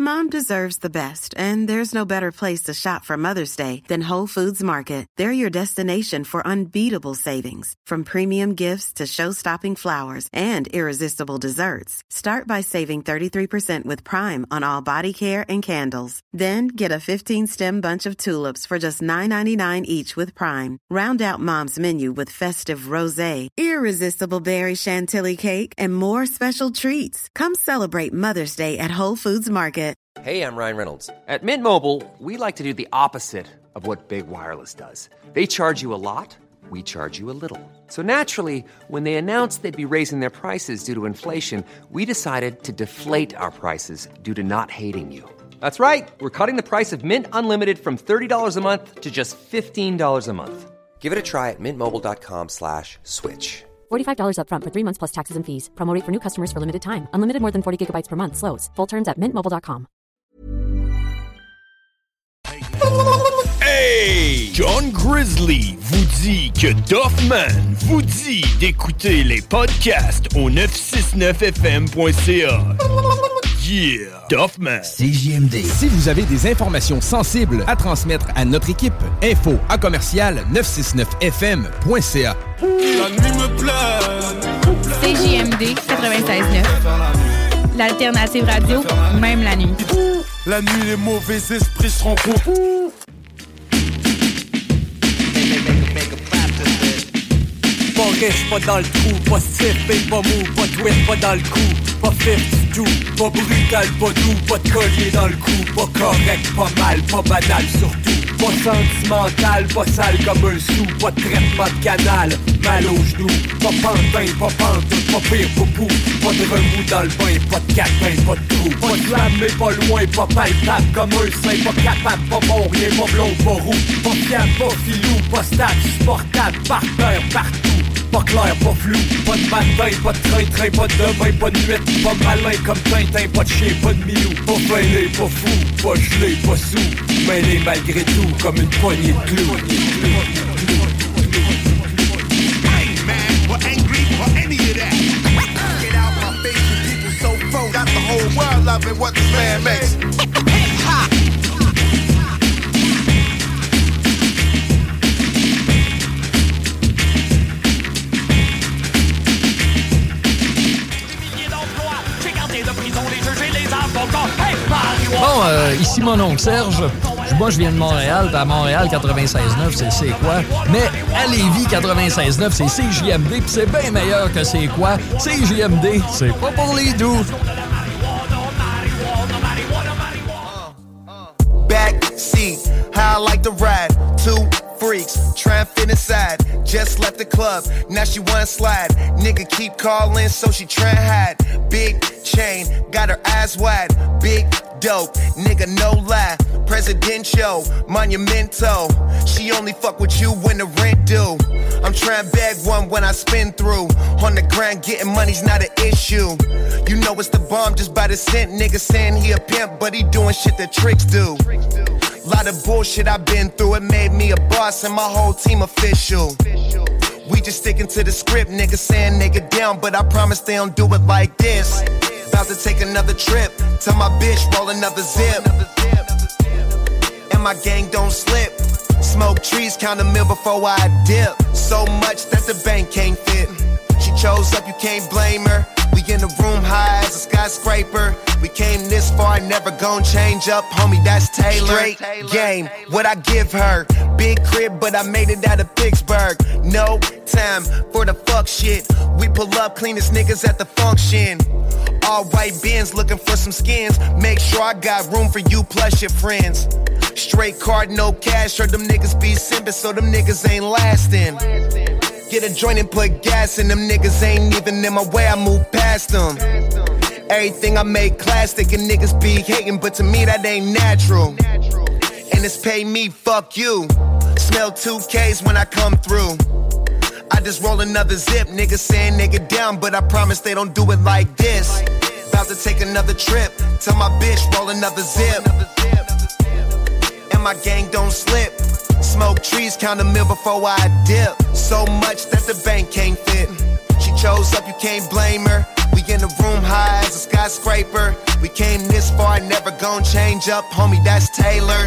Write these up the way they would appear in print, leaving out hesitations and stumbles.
Mom deserves the best, and there's no better place to shop for Mother's Day than Whole Foods Market. They're your destination for unbeatable savings, from premium gifts to show-stopping flowers and irresistible desserts. Start by saving 33% with Prime on all body care and candles. Then get a 15-stem bunch of tulips for just $9.99 each with Prime. Round out Mom's menu with festive rosé, irresistible berry chantilly cake, and more special treats. Come celebrate Mother's Day at Whole Foods Market. Hey, I'm Ryan Reynolds. At Mint Mobile, we like to do the opposite of what Big Wireless does. They charge you a lot, we charge you a little. So naturally, when they announced they'd be raising their prices due to inflation, we decided to deflate our prices due to not hating you. That's right. We're cutting the price of Mint Unlimited from $30 a month to just $15 a month. Give it a try at mintmobile.com/switch. $45 up front for 3 months plus taxes and fees. Promo rate for new customers for limited time. Unlimited more than 40 gigabytes per month. Slows full terms at mintmobile.com. Hey! John Grizzly vous dit que Duffman vous dit d'écouter les podcasts au 969fm.ca. Yeah! Duffman. CJMD. Si vous avez des informations sensibles à transmettre à notre équipe, info@commercial969fm.ca. La nuit me plaît. CJMD 96.9. L'alternative radio, même la nuit. La nuit, les mauvais esprits se rencontrent. Pas riche, pas dans le trou, pas stiff, pas mou, pas twist, pas dans le cou, pas fif du tout, pas brutal, pas doux, pas de collier dans le cou, pas correct, pas mal, pas banal surtout, pas sentimental, pas sale comme un sou, pas de traitement de canal, mal aux genoux, pas pantin, pas pantoute, pas pire poupou, pas de remous dans le bain, pas de catin, pas de trou, pas de lame mais pas loin, pas palpable comme un sein, pas capable, pas bon, rien, pas blond, pas roux, pas fiable, pas filou, pas stable, supportable, par terre, partout. Pas clair, pas flou, pas de matin, pas de train, pas de demain, pas de nuit, pas malin comme Tintin, pas de chien, pas de milou, pas fêlé, pas fou, pas gelé, pas sous, mêlé malgré tout comme une poignée de clous. Hey man, we're angry for any of that. Get out my face, you people so froze. Got the whole world loving what this man makes. Ha! Bon, ici mon oncle Serge. Moi, je viens de Montréal. À Montréal, 96.9, c'est quoi? Mais à Lévis, 96.9, c'est CJMD. Puis c'est bien meilleur que c'est quoi? CJMD, c'est pas pour les doux. Backseat, how I like to ride. Two freaks, try and fit inside. Just left the club, now she wanna slide. Nigga keep calling, so she try and hide. Big chain, got her eyes wide. Big dope, nigga no lie. Presidential, monumental. She only fuck with you when the rent due. I'm trying to bag one when I spin through. On the grind, getting money's not an issue. You know it's the bomb just by the cent. Nigga saying he a pimp, but he doing shit that tricks do. Lot of bullshit I've been through, it made me a boss and my whole team official. We just sticking to the script, niggas saying nigga down, but I promise they don't do it like this. About to take another trip, tell my bitch roll another zip. And my gang don't slip. Smoke trees, count a meal before I dip. So much that the bank can't fit. She chose up, you can't blame her. We in the room high as a skyscraper. We came this far, never gon' change up. Homie, that's Taylor. Straight game, what I give her. Big crib, but I made it out of Pittsburgh. No time for the fuck shit. We pull up, cleanest niggas at the function. All white bins looking for some skins. Make sure I got room for you plus your friends. Straight card, no cash, or them niggas be simping, so them niggas ain't lasting. Get a joint and put gas in them niggas ain't even in my way, I move past them. Everything I make classic and niggas be hating, but to me that ain't natural. And it's pay me, fuck you. Smell 2Ks when I come through. I just roll another zip, niggas saying nigga down, but I promise they don't do it like this. About to take another trip, tell my bitch roll another zip. And my gang don't slip. Smoke trees, count a meal before I dip. So much that the bank can't fit. She chose up, you can't blame her. We in the room high as a skyscraper. We came this far, never gon' change up, homie, that's Taylor.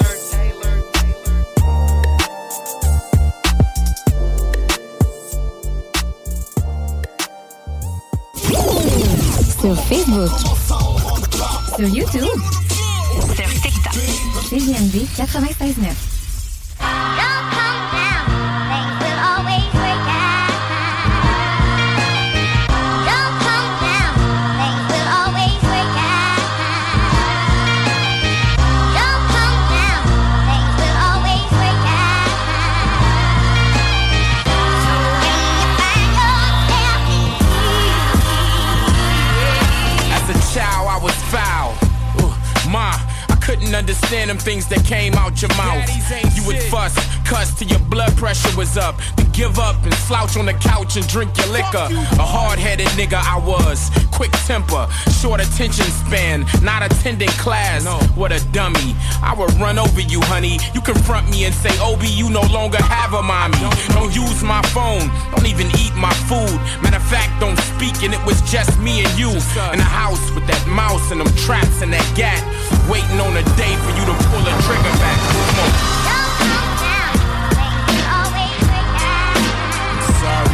Sur Facebook, sur YouTube, sur TikTok. CJMD 96.9. Couldn't understand them things that came out your mouth. You would fuss, cuss till your blood pressure was up. Then give up and slouch on the couch and drink your liquor. A hard-headed nigga I was, quick temper, short attention span, not attending class. What a dummy. I would run over you, honey. You confront me and say, Obi, you no longer have a mommy. Don't use my phone, don't even eat my food. Matter of fact, don't speak and it was just me and you. In a house with that mouse and them traps and that gat. Waiting on a day for you to pull a trigger back. Come on. Sorry.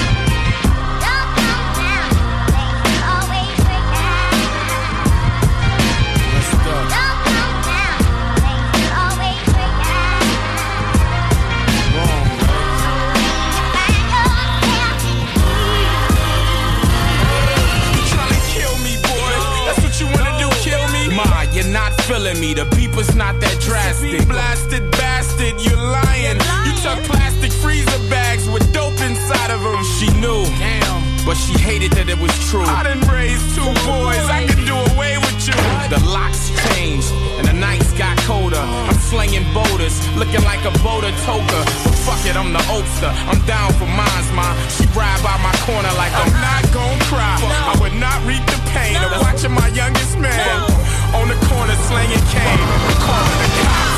Let's go. Wrong, you trying to kill me, boy? That's what you wanna do, kill me? Ma, you're not feeling me, the beeper's not that drastic. Blasted bastard, you're lying. You took plastic freezer bags with dope inside of them. She knew, but she hated that it was true. I done raised two boys, I could do away with you. The locks changed, and the nights got colder. I'm slinging boulders, looking like a boulder toker. But fuck it, I'm the oldster, I'm down for mines, ma. She ride by my corner like I'm not gon' cry. I would not reap the pain of watching my youngest man on the corner slinging cane, calling the cops.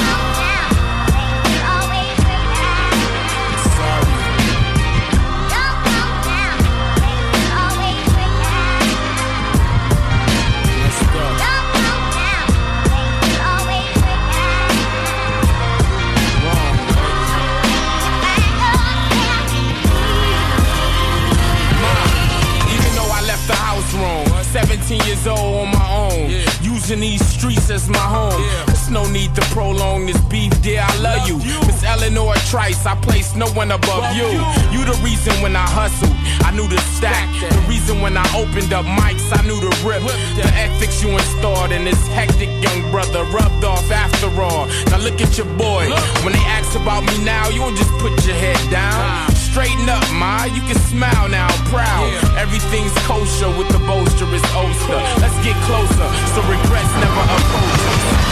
Even though I left the house wrong, 17 years old on my own, using these streets as my home. There's no need to prolong this beef, dear, I love you. Miss Eleanor Trice, I place no one above you. You the reason when I hustled, I knew to stack. The reason when I opened up mics, I knew to rip. The ethics you installed in this hectic young brother rubbed off after all. Now look at your boy, when they ask about me now, you don't just put your head down. Straighten up, ma, you can smile now, proud. Everything's kosher with the boisterous Oster. Let's get closer, so regrets never approach us.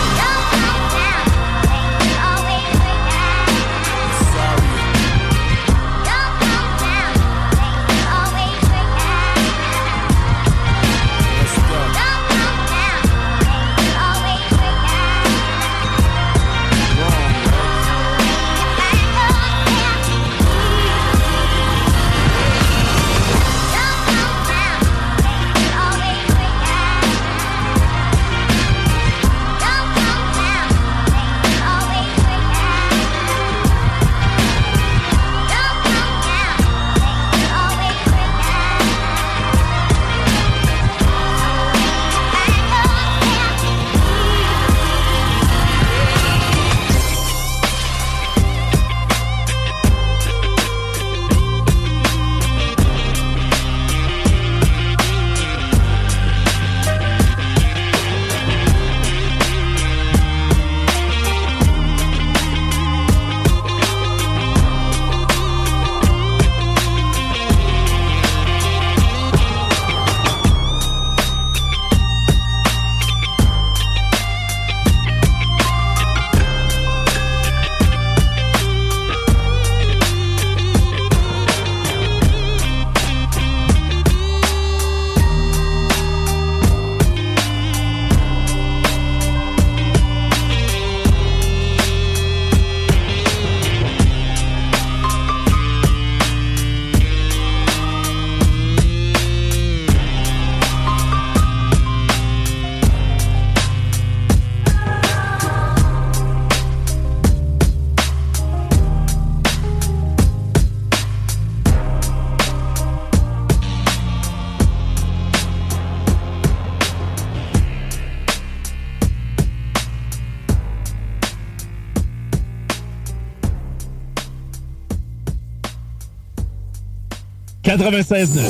96.9.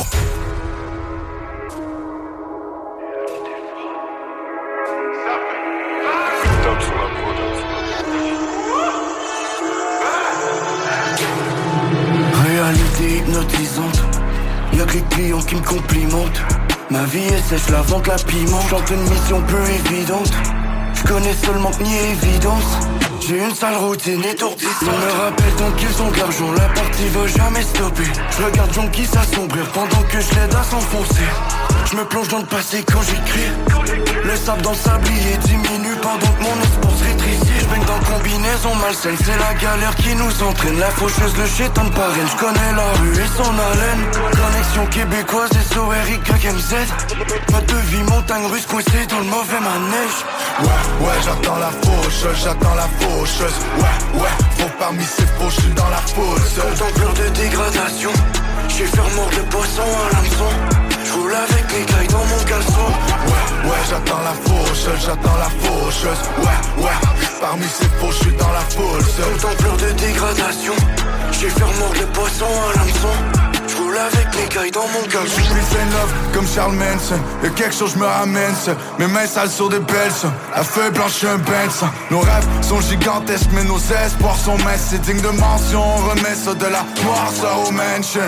Réalité hypnotisante, y'a que les clients qui me complimentent. Ma vie est sèche, la vente, la piment. Chante une mission peu évidente. J'connais seulement que ni évidence. J'ai une sale routine étourdissante. On me rappelle tant qu'ils ont de l'argent, la partie veut jamais stopper. J'regarde Jonky s'assombrir pendant que je l'aide à s'enfoncer. J'me plonge dans le passé quand j'écris. Le sable dans le sablier diminue pendant que mon espoir se rétrécit. J'baigne dans combinaison malsaine, c'est la galère qui nous entraîne. La faucheuse, le chétan de parraine, j'connais la rue et son haleine. Connexion québécoise et SORYKMZ. Mode de vie, montagne russe coincée dans le mauvais manège. Ouais, j'attends la faucheuse, j'attends la faucheuse. Ouais, faut parmi ces faux, j'suis dans la foule. Dans pleure de dégradation, j'ai fait remordre le poisson à l'hameçon. J'roule avec les cailles dans mon caleçon. Ouais, j'attends la faucheuse, j'attends la faucheuse. Ouais, parmi ces faux, j'suis dans la foule. Dans pleure de dégradation, j'ai fait remordre le poisson à l'hameçon. J'roule avec les cailles dans mon caleçon. J'suis plus in love comme Charles Manson. Y'a quelque chose j'me ramène ça. Mes mains sales sur des belles ça. La feuille blanche un bain de sang. Nos rêves sont gigantesques mais nos espoirs sont minces. C'est digne de mention, on remet ça de la noirceur au mansion.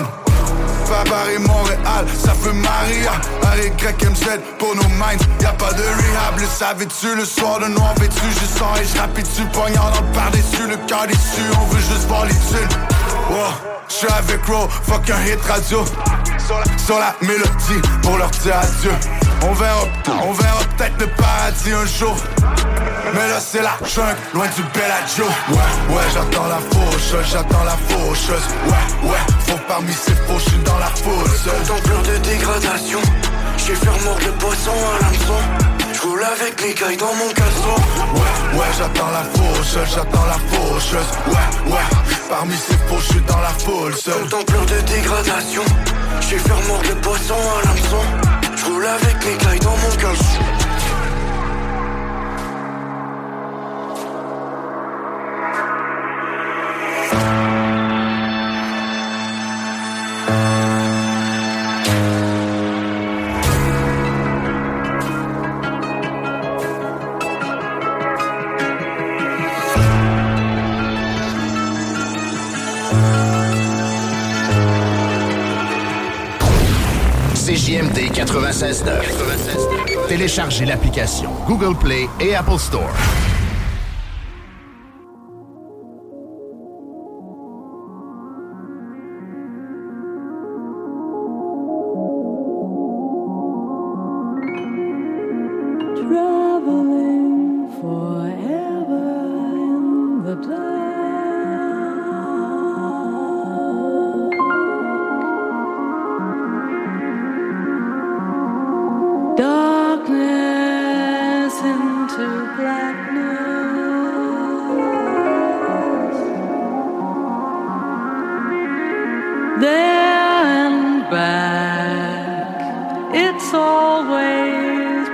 Paris, Montréal, ça fait Maria. RYMZ pour nos minds, y'a pas de rehab. Le savais-tu, le soir de noir vêtu, je sors et j'rapide-tu, poignard dans le par-dessus, le cœur déçu, on veut juste voir les thunes. Wow, j'suis avec Ro, fuck un hit radio. Sur la mélodie, pour leur dire adieu. On verra peut-être le paradis un jour. Mais là c'est la jungle, loin du Bellagio. Ouais, j'attends la faucheuse, j'attends la faucheuse. Ouais, faut parmi ces faux, j'suis dans la foule. Dans pleure de dégradation, j'ai fait remordre le poisson à l'hameçon. J'roule avec les cailles dans mon caleçon. Ouais, j'attends la faucheuse, j'attends la faucheuse. Ouais, parmi ces faux, j'suis dans la foule. Dans pleure de dégradation, j'ai fait remordre le poisson à l'hameçon. J'roule avec les cailles dans mon caleçon. CJMD 96.9. Téléchargez l'application Google Play et Apple Store. Traveling forever in the dark. Darkness into blackness. There and back, it's always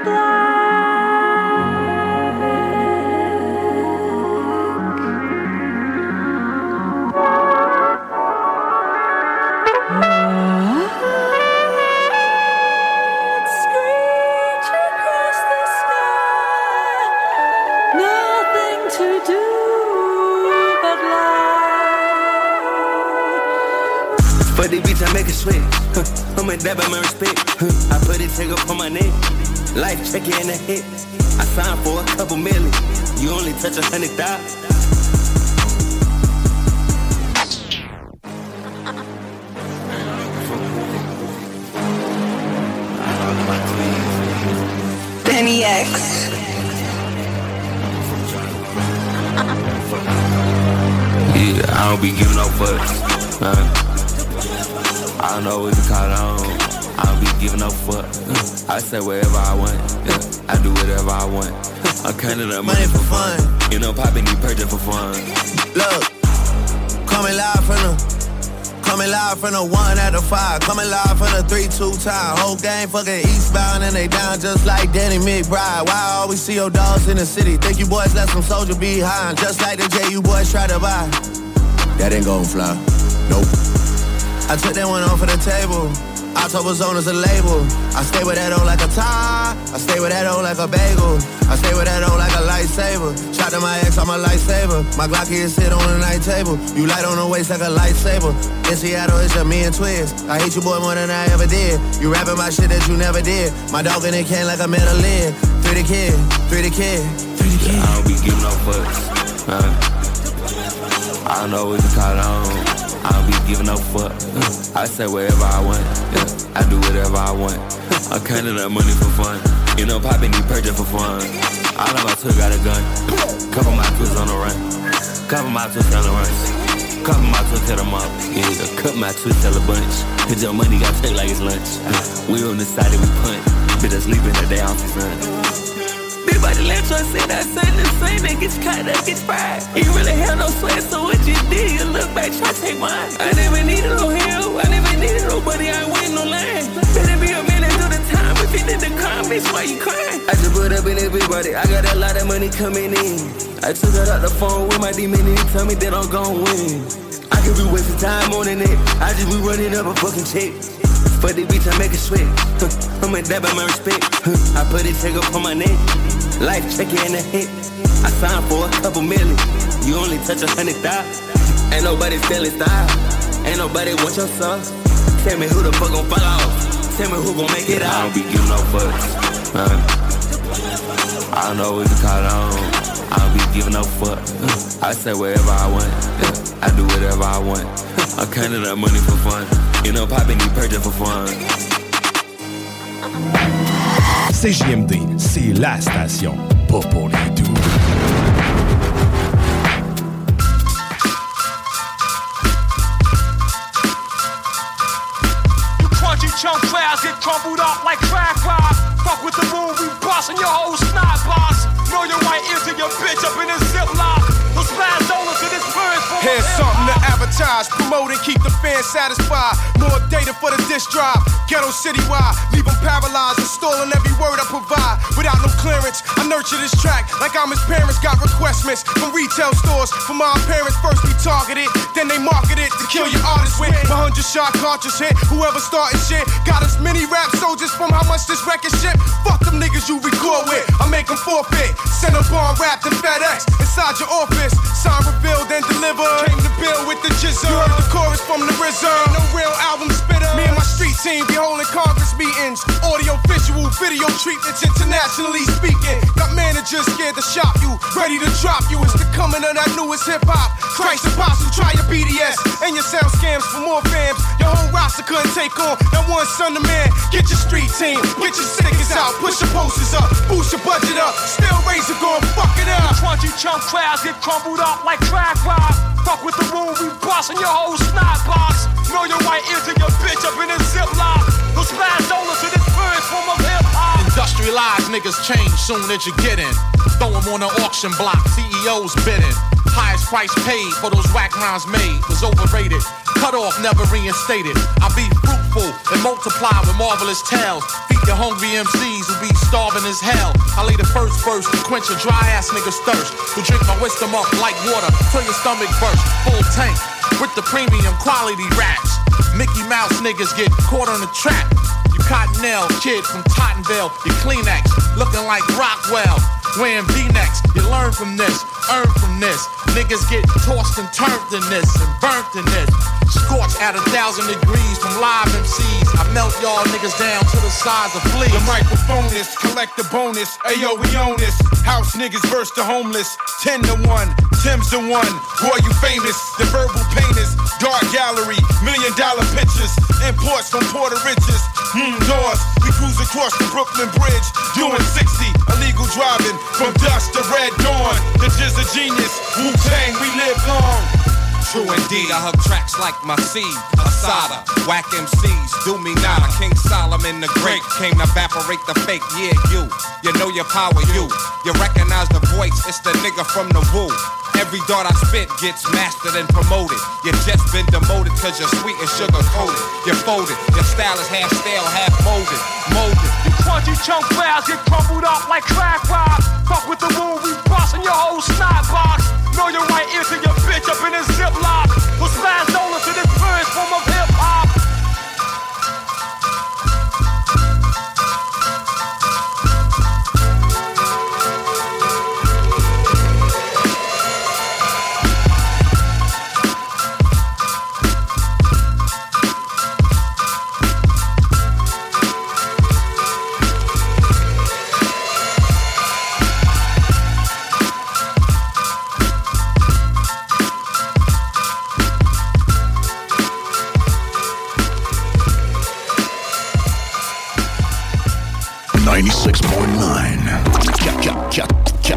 For the beats I make it sweat. I'ma dab at my respect. I put it take up on my neck. Life check in the hit. I signed for a couple million. You only touch 100,000. Benny X. Yeah, I don't be giving no fucks. I don't know what to call it on. I don't be giving no fuck. I say whatever I want. Yeah, I do whatever I want. I'm counting up money for fun. You know, popping these purchase for fun. Look, coming live from the 1 out of 5. Coming live from the 3-2 time. Whole gang fucking eastbound and they down just like Danny McBride. Why I always see your dogs in the city? Think you boys left some soldier behind. Just like the J you boys try to buy. That ain't gon' fly. Nope. I took that one off of the table. October Zone is a label. I stay with that old like a tie. I stay with that old like a bagel. I stay with that old like a lightsaber. Shot to my ex, I'm a lightsaber. My Glocky is sit on the night table. You light on the waist like a lightsaber. In Seattle, it's just me and Twiz. I hate you, boy, more than I ever did. You rapping about shit that you never did. My dog in it can like a metal lid. Free the kid, free the kid, free the kid. I don't be giving no fucks. I don't know what you call it on. I don't be giving no fuck. I say wherever I want. Yeah, I do whatever I want. I'm counting up money for fun. You know, poppin' need purchase for fun. All of my twins got a gun. Couple my twins on the run. Couple my twins on the run. Couple my twins cut them up. Yeah, cut my twins tell a bunch. Cause your money got take like it's lunch. We on the side and we punt. Bitch, just leaving the day off the sun. Big body left us say that same the same that gets cut up, gets fried. You really have no sweat, so what you did, you look back, try to take mine. I never needed no help, I never needed nobody, I ain't waiting no line. Better be a minute through the time, if you did the crime, bitch, why you crying? I just put up in it, big body, I got a lot of money coming in. I took it out the phone with my demon and he tell me that I'm gon' win. I could be wasting time on the net, I just be running up a fucking check. But the bitch, I make it sweat. I'm a dab at my respect. I put it check up on my neck. Life checker in the hit. I signed for a couple million. You only touch 100,000. Ain't nobody feeling style. Ain't nobody want your sauce. Tell me who the fuck gon' fall off. Tell me who gon' make it out. I don't be giving no fucks. I don't know what to call it on. I don't be giving no fuck. I say wherever I want. I do whatever I want. I'm counting up money for fun. You know, poppin' need purchase for fun. CJMD, c'est la station, pas pour les doux. You crunchy chunk clouds get crumbled up like crack rock. Fuck with the moon, we bustin' your whole snot box. Know your right ear to your bitch up in a ziplock. Those fast dollars to this bird. Here's something to advertise, promote and keep the fans satisfied. More data for the disc drive, ghetto citywide. Leave them paralyzed, installing every word I provide. Without no clearance, I nurture this track like I'm his parents. Got requestments from retail stores. For my parents, first we targeted, then they market it to kill your artist with. 100-shot cartridge hit, whoever started shit. Got us many rap soldiers from how much this record shit. Fuck them niggas you record with, I make them forfeit. Send a bar wrapped in FedEx inside your office. Sign revealed and delivered. Came to build with the jizzle. You heard the chorus from the RZA. No real album spitter. Me and my street team be holding Congress meetings. Audio, visual, video treatments, internationally speaking. Got managers scared to shop you, ready to drop you. It's the coming of that newest hip hop. Christ Apostle, try your BDS and your sound scams for more fams. Your whole roster couldn't take on that one son of man. Get your street team, get your stickers out, push your posters up, boost your budget up. Still Razor gon' fuck it up. Crunchy chunk clouds get crumbled up like crack rock. Fuck with the moon, we bustin' your whole snot box. Know your right ear to your bitch up in a ziplock. Those fast dollars to this bird form of hip-hop. Industrialized niggas change soon that you get in. Throw them on the auction block, CEOs bidding. Highest price paid for those whack rhymes made was overrated. Cut off, never reinstated. I be fruitful and multiply with marvelous tales. Feed your hungry MCs who be starving as hell. I lay the first verse to quench a dry ass nigga's thirst. Who drink my wisdom up like water till your stomach burst. Full tank with the premium quality raps. Mickey Mouse niggas get caught on the trap. You Cottonelle kid from Tottenville. You Kleenex looking like Rockwell. Wearing V-necks, you learn from this, earn from this. Niggas get tossed and turned in this and burnt in this. Scorched at 1,000 degrees from live MCs. I melt y'all niggas down to the size of fleas. The microphone is, collect the bonus. Ayo, we own this. House niggas versus the homeless. 10 to 1, Tim's the one. Boy, you famous. The verbal painters, dark gallery, $1 million pictures. Imports from Puerto Riches. Doors, we cruise across the Brooklyn Bridge. Doing 60, illegal driving. From dusk to red dawn, the Jizz a genius. Wu-Tang, we live long. True indeed, I hug tracks like my seed, Asada. Whack MCs, do me nada. King Solomon the Great came to evaporate the fake. Yeah, you know your power, you recognize the voice, it's the nigga from the woo. Every dart I spit gets mastered and promoted. You just been demoted cause you're sweet and sugar coated. You're folded, your style is half stale, half molded. You crunchy chunk clouds get crumbled up like crack rock. Fuck with the moon, we bustin' your whole snot box. Know your right ear to your bitch up in a ziplock. Those fast dollars to this first form of hip hop.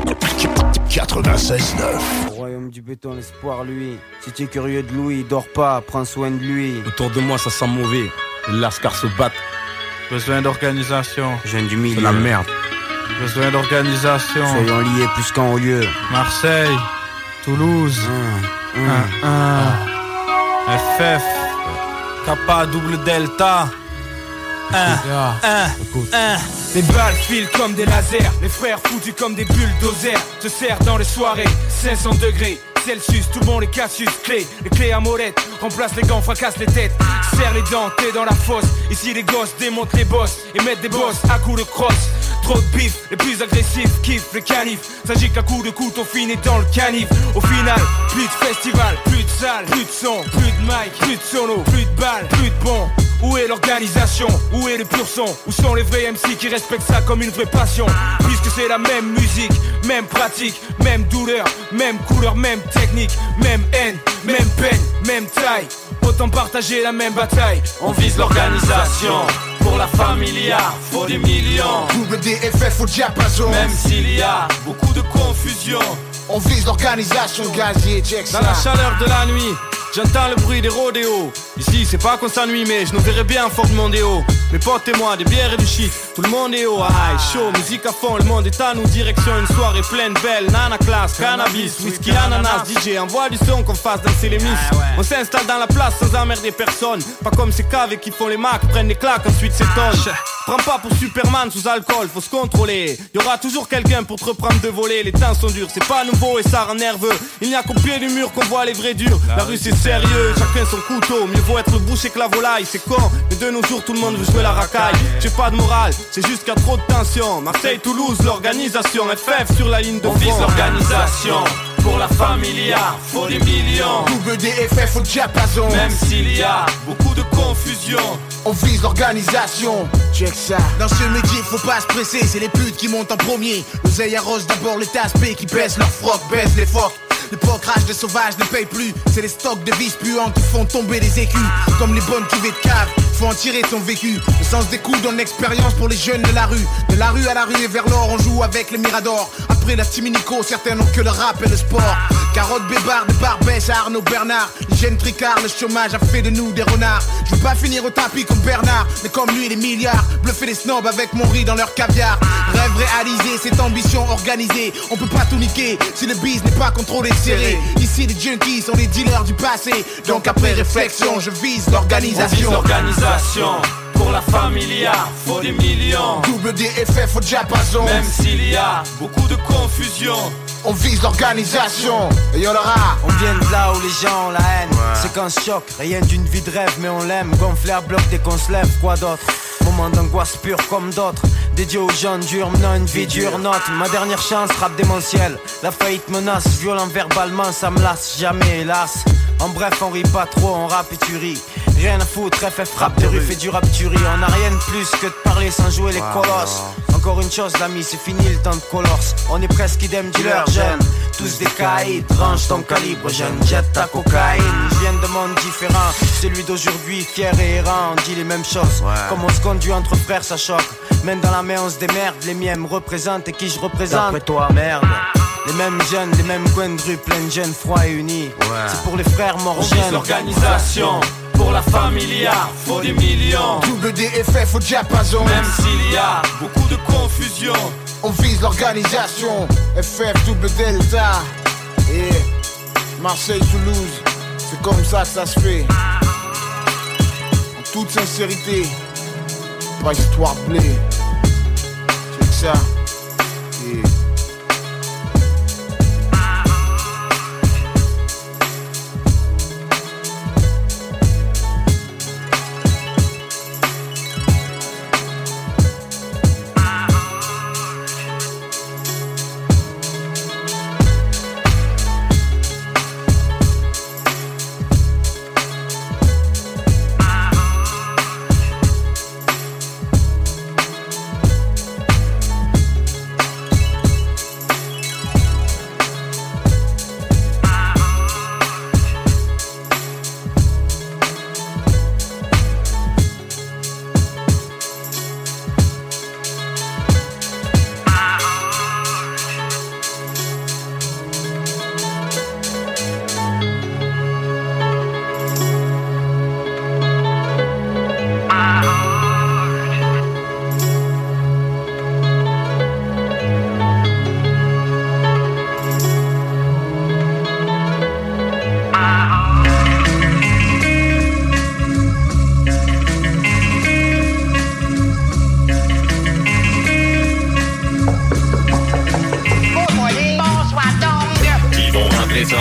96.9. Au royaume du béton, l'espoir, lui. Si tu es curieux de Louis, dors pas, prends soin de lui. Autour de moi, ça sent mauvais. Les lascars se battent. Besoin d'organisation. Jeune du milieu. C'est la merde. Besoin d'organisation. Soyons liés plus qu'en haut lieu. Marseille, Toulouse, FF, Kappa, double delta. Les balles filent comme des lasers, les frères foutus comme des bulldozers. Se serrent dans les soirées, 500 degrés Celsius, tout bon les Cassius, les clés à molette, remplace les gants, fracasse les têtes, serre les dents, t'es dans la fosse. Ici les gosses démontent les boss et mettent des bosses à coups de crosse. Trop de bif, les plus agressifs kiffent les canifs. S'agit qu'à coups de couteau fini dans le canif. Au final, plus de festival, plus de salle, plus de son, plus de mic, plus de solo, plus de balles, plus de bon. Où est l'organisation? Où est le pur son? Où sont les vrais MC qui respectent ça comme une vraie passion? Puisque c'est la même musique, même pratique, même douleur, même couleur, même technique, même haine, même peine, même taille. Autant partager la même bataille. On vise l'organisation. Pour la familia, faut des millions. Double DFF au diapason. Même s'il y a beaucoup de confusion, on vise l'organisation, gazier, check ça. Dans la chaleur de la nuit, j'entends le bruit des rodéos. Ici c'est pas qu'on s'ennuie mais je nous verrai bien fort de mondéo. Mes potes et moi, des bières et du shit, tout le monde est haut, high, chaud, musique à fond, le monde est à nous. Direction une soirée pleine belle, nana classe, cannabis, whisky, ananas, DJ, envoie du son qu'on fasse danser les miss. On s'installe dans la place sans emmerder personne. Pas comme ces caves qui font les macs, prennent des claques, ensuite s'étonnent. Prends pas pour Superman sous alcool, faut se contrôler. Y'aura toujours quelqu'un pour te reprendre de voler. Les temps sont durs, c'est pas nouveau et ça rend nerveux. Il n'y a qu'au pied du mur qu'on voit les vrais durs. La rue c'est sérieux, chacun son couteau. Mieux vaut être bouché que la volaille, c'est con. Mais de nos jours tout le monde veut jouer la racaille. J'ai pas de morale, c'est juste qu'il y a trop de tension. Marseille, Toulouse, l'organisation. FF sur la ligne de fond. On vise l'organisation. Pour la familia, faut des millions. Double DFF au diapason. Même s'il y a beaucoup de confusion, on vise l'organisation. Check ça. Dans ce métier faut pas se presser, c'est les putes qui montent en premier. L'oseille arrose d'abord les tasses P qui baissent leur froc, baissent les phoques. Les pocrages des sauvages ne payent plus. C'est les stocks de vis puants qui font tomber les écus. Comme les bonnes cuvées de cave, faut en tirer ton vécu. Le sens des coups donne l'expérience pour les jeunes de la rue. De la rue à la rue et vers l'or, on joue avec les miradors. Après la Timinico, certains n'ont que le rap et le sport. Carotte Bébard, de Barbès à Arnaud Bernard. L'hygiène tricard, le chômage a fait de nous des renards. Je veux pas finir au tapis comme Bernard, mais comme lui les milliards. Bluffer les snobs avec mon riz dans leur caviar. Rêve réalisé, cette ambition organisée. On peut pas tout niquer si le biz n'est pas contrôlé serré. Ici les junkies sont les dealers du passé. Donc après réflexion, je vise l'organisation. On vise l'organisation. Pour la familia, faut des millions. Double DFF au diapason. Même s'il y a beaucoup de confusion, on vise l'organisation. Et y'en aura. On vient de là où les gens ont la haine. Séquence choc, rien d'une vie de rêve mais on l'aime. Gonflé à bloc dès qu'on se lève, quoi d'autre? Moment d'angoisse pure comme d'autres. Dédié aux gens durs, menant une vie dure. Note, ma dernière chance, rap démentiel. La faillite menace, violent verbalement, ça me lasse jamais hélas. En bref, on rit pas trop, on rappe et tu ris. Rien à foutre, FF frappe de rue, fait du rap tu ris. On a rien de plus que de parler sans jouer les colosses. Encore une chose l'ami, c'est fini le temps de colorse. On est presque idem dealer jeune. Tous des caïds, range ton calibre jeune. Jette ta cocaïne, je viens de mondes différents. Celui d'aujourd'hui, fier et errant. On dit les mêmes choses, comme on se conduit entre frères ça choque. Même dans la main on se démerde, les miens me représentent et qui je représente. Après toi merde. Les mêmes jeunes, les mêmes coins de rue, plein de jeunes froids et unis. C'est pour les frères morts jeunes. On vise l'organisation. Pour la familia, faut des millions. Double DFF au diapason. Même s'il y a beaucoup de confusion, on vise l'organisation. FF double delta. Et Marseille, Toulouse, c'est comme ça que ça se fait. En toute sincérité, pas histoire de blé. C'est ça. Et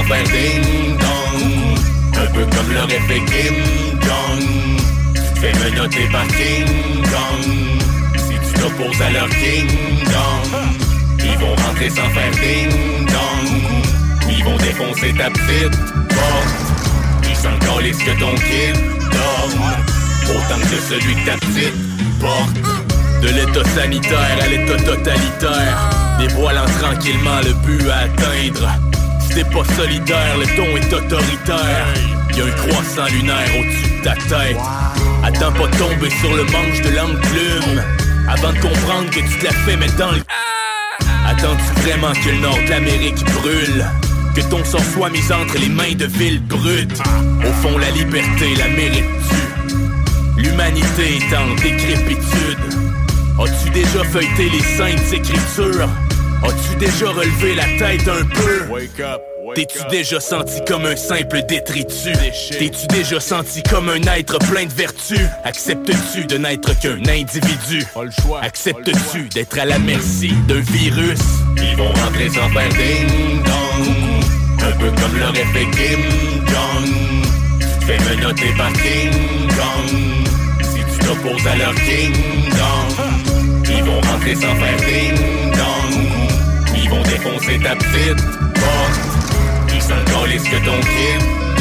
faire ding-dong. Un peu comme l'aurait fait Kim Jong. Tu te fais menotter par King Kong. Si tu t'opposes à leur kingdom, ils vont rentrer sans faire ding-dong. Ils vont défoncer ta petite porte. Ils s'en calissent que ton kid dorme autant que celui que ta petite porte. De l'état sanitaire à l'état totalitaire, dévoilant tranquillement le but à atteindre. Si t'es pas solidaire, le ton est autoritaire. Y'a un croissant lunaire au-dessus de ta tête. Attends pas de tomber sur le manche de l'enclume avant de comprendre que tu te la fais mettre dans le... Attends-tu vraiment que le nord de l'Amérique brûle? Que ton sang soit mis entre les mains de villes brutes? Au fond, la liberté, la mérites-tu? L'humanité est en décrépitude. As-tu déjà feuilleté les saintes écritures? As-tu déjà relevé la tête un peu? Wake up. T'es-tu déjà senti comme un simple détritus? T'es-tu déjà senti comme un être plein de vertus? Acceptes-tu de n'être qu'un individu? Acceptes-tu d'être à la merci d'un virus? Ils vont rentrer sans faire ding-dong. Un peu comme l'aurait fait Kim Jong. Tu te fais menotter par King Kong. Si tu t'opposes à leur kingdom, ils vont rentrer sans faire ding-dong. Ils vont défoncer ta petite porte. Ils s'en calissent que ton kid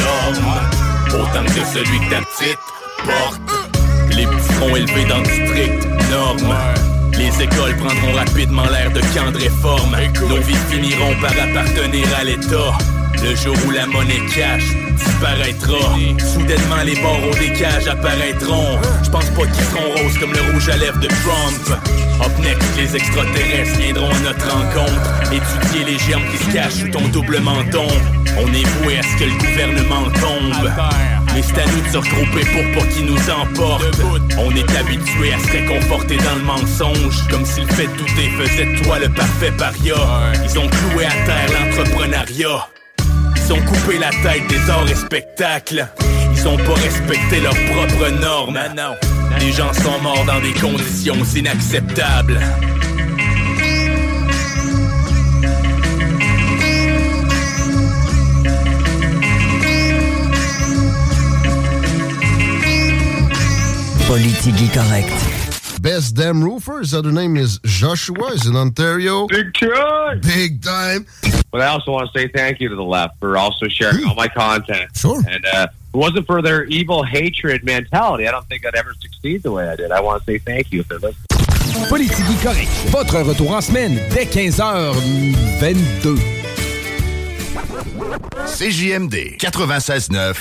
dorme autant que celui que ta petite porte. Les petits seront élevés dans le district norme. Les écoles prendront rapidement l'air de camps de réforme. Nos vies finiront par appartenir à l'État. Le jour où la monnaie cash disparaîtra, soudainement les barreaux des cages apparaîtront. J'pense pas qu'ils seront roses comme le rouge à lèvres de Trump. Up next, les extraterrestres viendront à notre rencontre, étudier les germes qui se cachent sous ton double menton. On est voué à ce que le gouvernement tombe, mais c'est à nous de se regrouper pour pas qu'ils nous emportent. On est habitué à se réconforter dans le mensonge, comme si le fait de douter faisait de toi le parfait paria. Ils ont cloué à terre l'entrepreneuriat. Ils ont coupé la tête des arts et spectacles. Ils ont pas respecté leurs propres normes. Non. Les gens sont morts dans des conditions inacceptables. Politique correct. Best damn roofer. His other name is Joshua. He's in Ontario. Big time. Big time. But I also want to say thank you to the left for also sharing all my content. Sure. And if it wasn't for their evil hatred mentality, I don't think I'd ever succeed the way I did. I want to say thank you if they're listening. Politique correct. Votre retour en semaine dès 15h22. CJMD 96.9.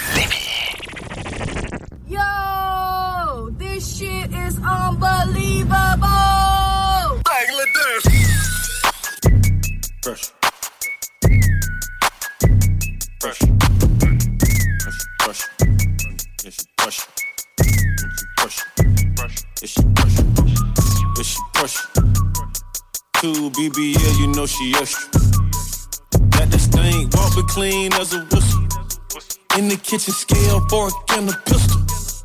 Yo, this shit is unbelievable. Bangladesh. Fresh. Fresh. Fresh. Yeah, she fresh. Fresh. Yeah, she fresh. Yeah, she fresh. 2 BBL, you know she extra. Got this thing, walk it clean as a whistle. In the kitchen, scale, fork, and a pistol.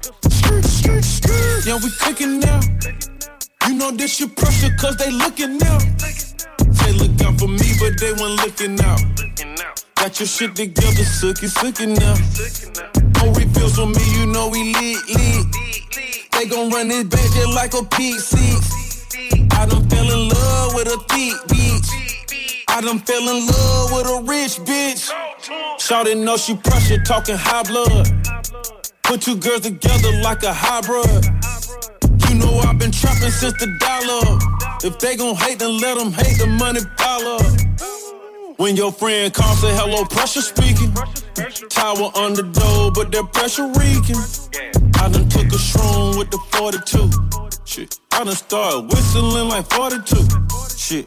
Yeah, we cooking now. You know this your pressure, cause they looking now. Say look out for me, but they weren't looking out. Got your shit together, sookie now. No refills for me, you know we lit. They gon' run this back just like a PC. I done fell in love with a thick bitch. I done fell in love with a rich bitch. Shawty know she pressure, talking high blood. Put 2 girls together like a hybrid. You know I've been trapping since the dollar. If they gon' hate, then let them hate, the money pile up. When your friend calls, say hello, pressure speaking. Tower on the door, but that pressure reeking. I done took a shroom with the 42. Shit, I done started whistling like 42. Shit.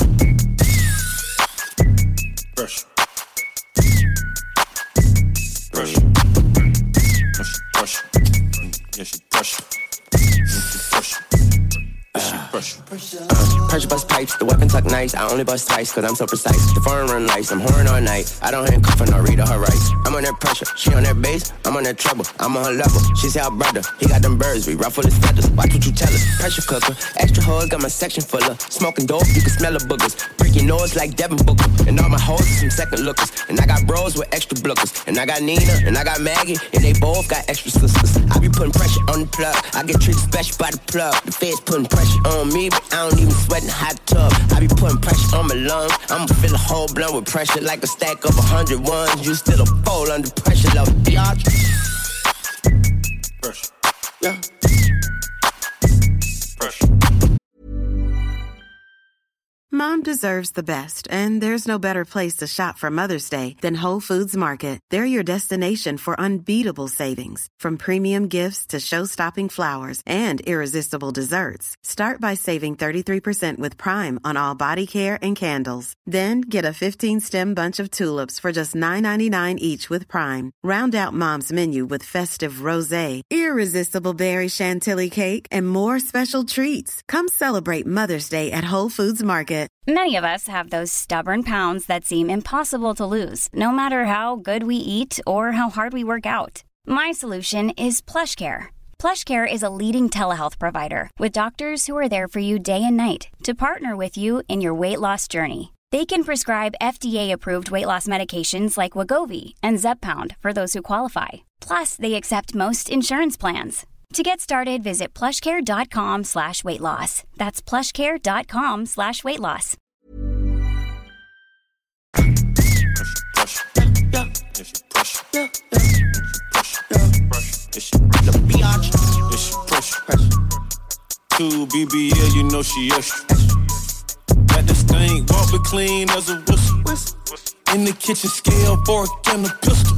Pressure. Pressure. Pressure. Yeah, she pressure. Yeah, she pressure. Yeah, she pressure. Pressure bust pipes, the weapon tuck nice. I only bust twice, cause I'm so precise. The foreign run lights, I'm whoring all night. I don't handcuff her, nor read her rights. I'm on that pressure, she on that bass, I'm on that trouble. I'm on her level, she say our brother, he got them birds, we ruffle his feathers. Watch what you tell us, pressure cooker. Extra hoes, got my section full of smoking dope, you can smell the boogers. Break your nose like Devin Booker. And all my hoes are some second lookers. And I got bros with extra blookers. And I got Nina, and I got Maggie, and they both got extra sisters. I be putting pressure on the plug, I get treated special by the plug. The feds putting pressure on me, but I don't even sweat in the hot tub. I be putting pressure on my lungs, I'ma fill a whole blunt with pressure like a stack of 100 ones. You still a fold under pressure, love y'all. Pressure. Yeah. Pressure. Mom deserves the best, and there's no better place to shop for Mother's Day than Whole Foods Market. They're your destination for unbeatable savings, from premium gifts to show-stopping flowers and irresistible desserts. Start by saving 33% with Prime on all body care and candles. Then get a 15-stem bunch of tulips for just $9.99 each with Prime. Round out Mom's menu with festive rosé, irresistible berry chantilly cake, and more special treats. Come celebrate Mother's Day at Whole Foods Market. Many of us have those stubborn pounds that seem impossible to lose, no matter how good we eat or how hard we work out. My solution is PlushCare. PlushCare is a leading telehealth provider with doctors who are there for you day and night to partner with you in your weight loss journey. They can prescribe FDA-approved weight loss medications like Wegovy and Zepbound for those who qualify. Plus, they accept most insurance plans. To get started, visit plushcare.com/weightloss. That's plushcare.com/weightloss. Two BBL, you know she extra. Got this thing, walk it clean as a whistle. In the kitchen, scale, fork, and a pistol.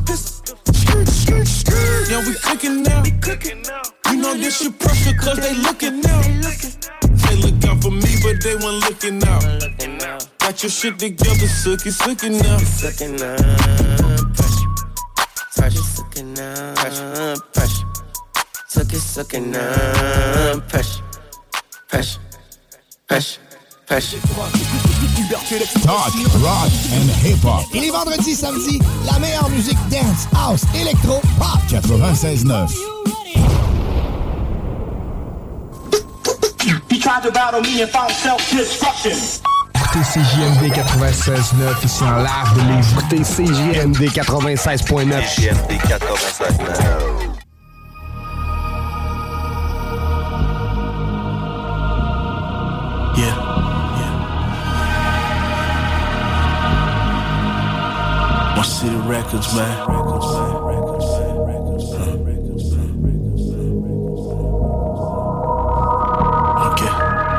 Yeah, we cooking now. You know this shit pressure, cause they looking now. They look out for me, but they weren't looking out. Got your shit together, sucky now. Sucking up, pressure. Sucking up, pressure. Sucking up, pressure. Pressure. Talk, rock and hip-hop. Et les vendredis, samedis, la meilleure musique dance, house, électro, pop. 96.9. He tried to battle me and found self-destruction. Écoutez CJMD 96.9 ici en live de Lévis. Écoutez CJMD 96.9. CJMD 96.9. Yeah. My City Records, man. Okay.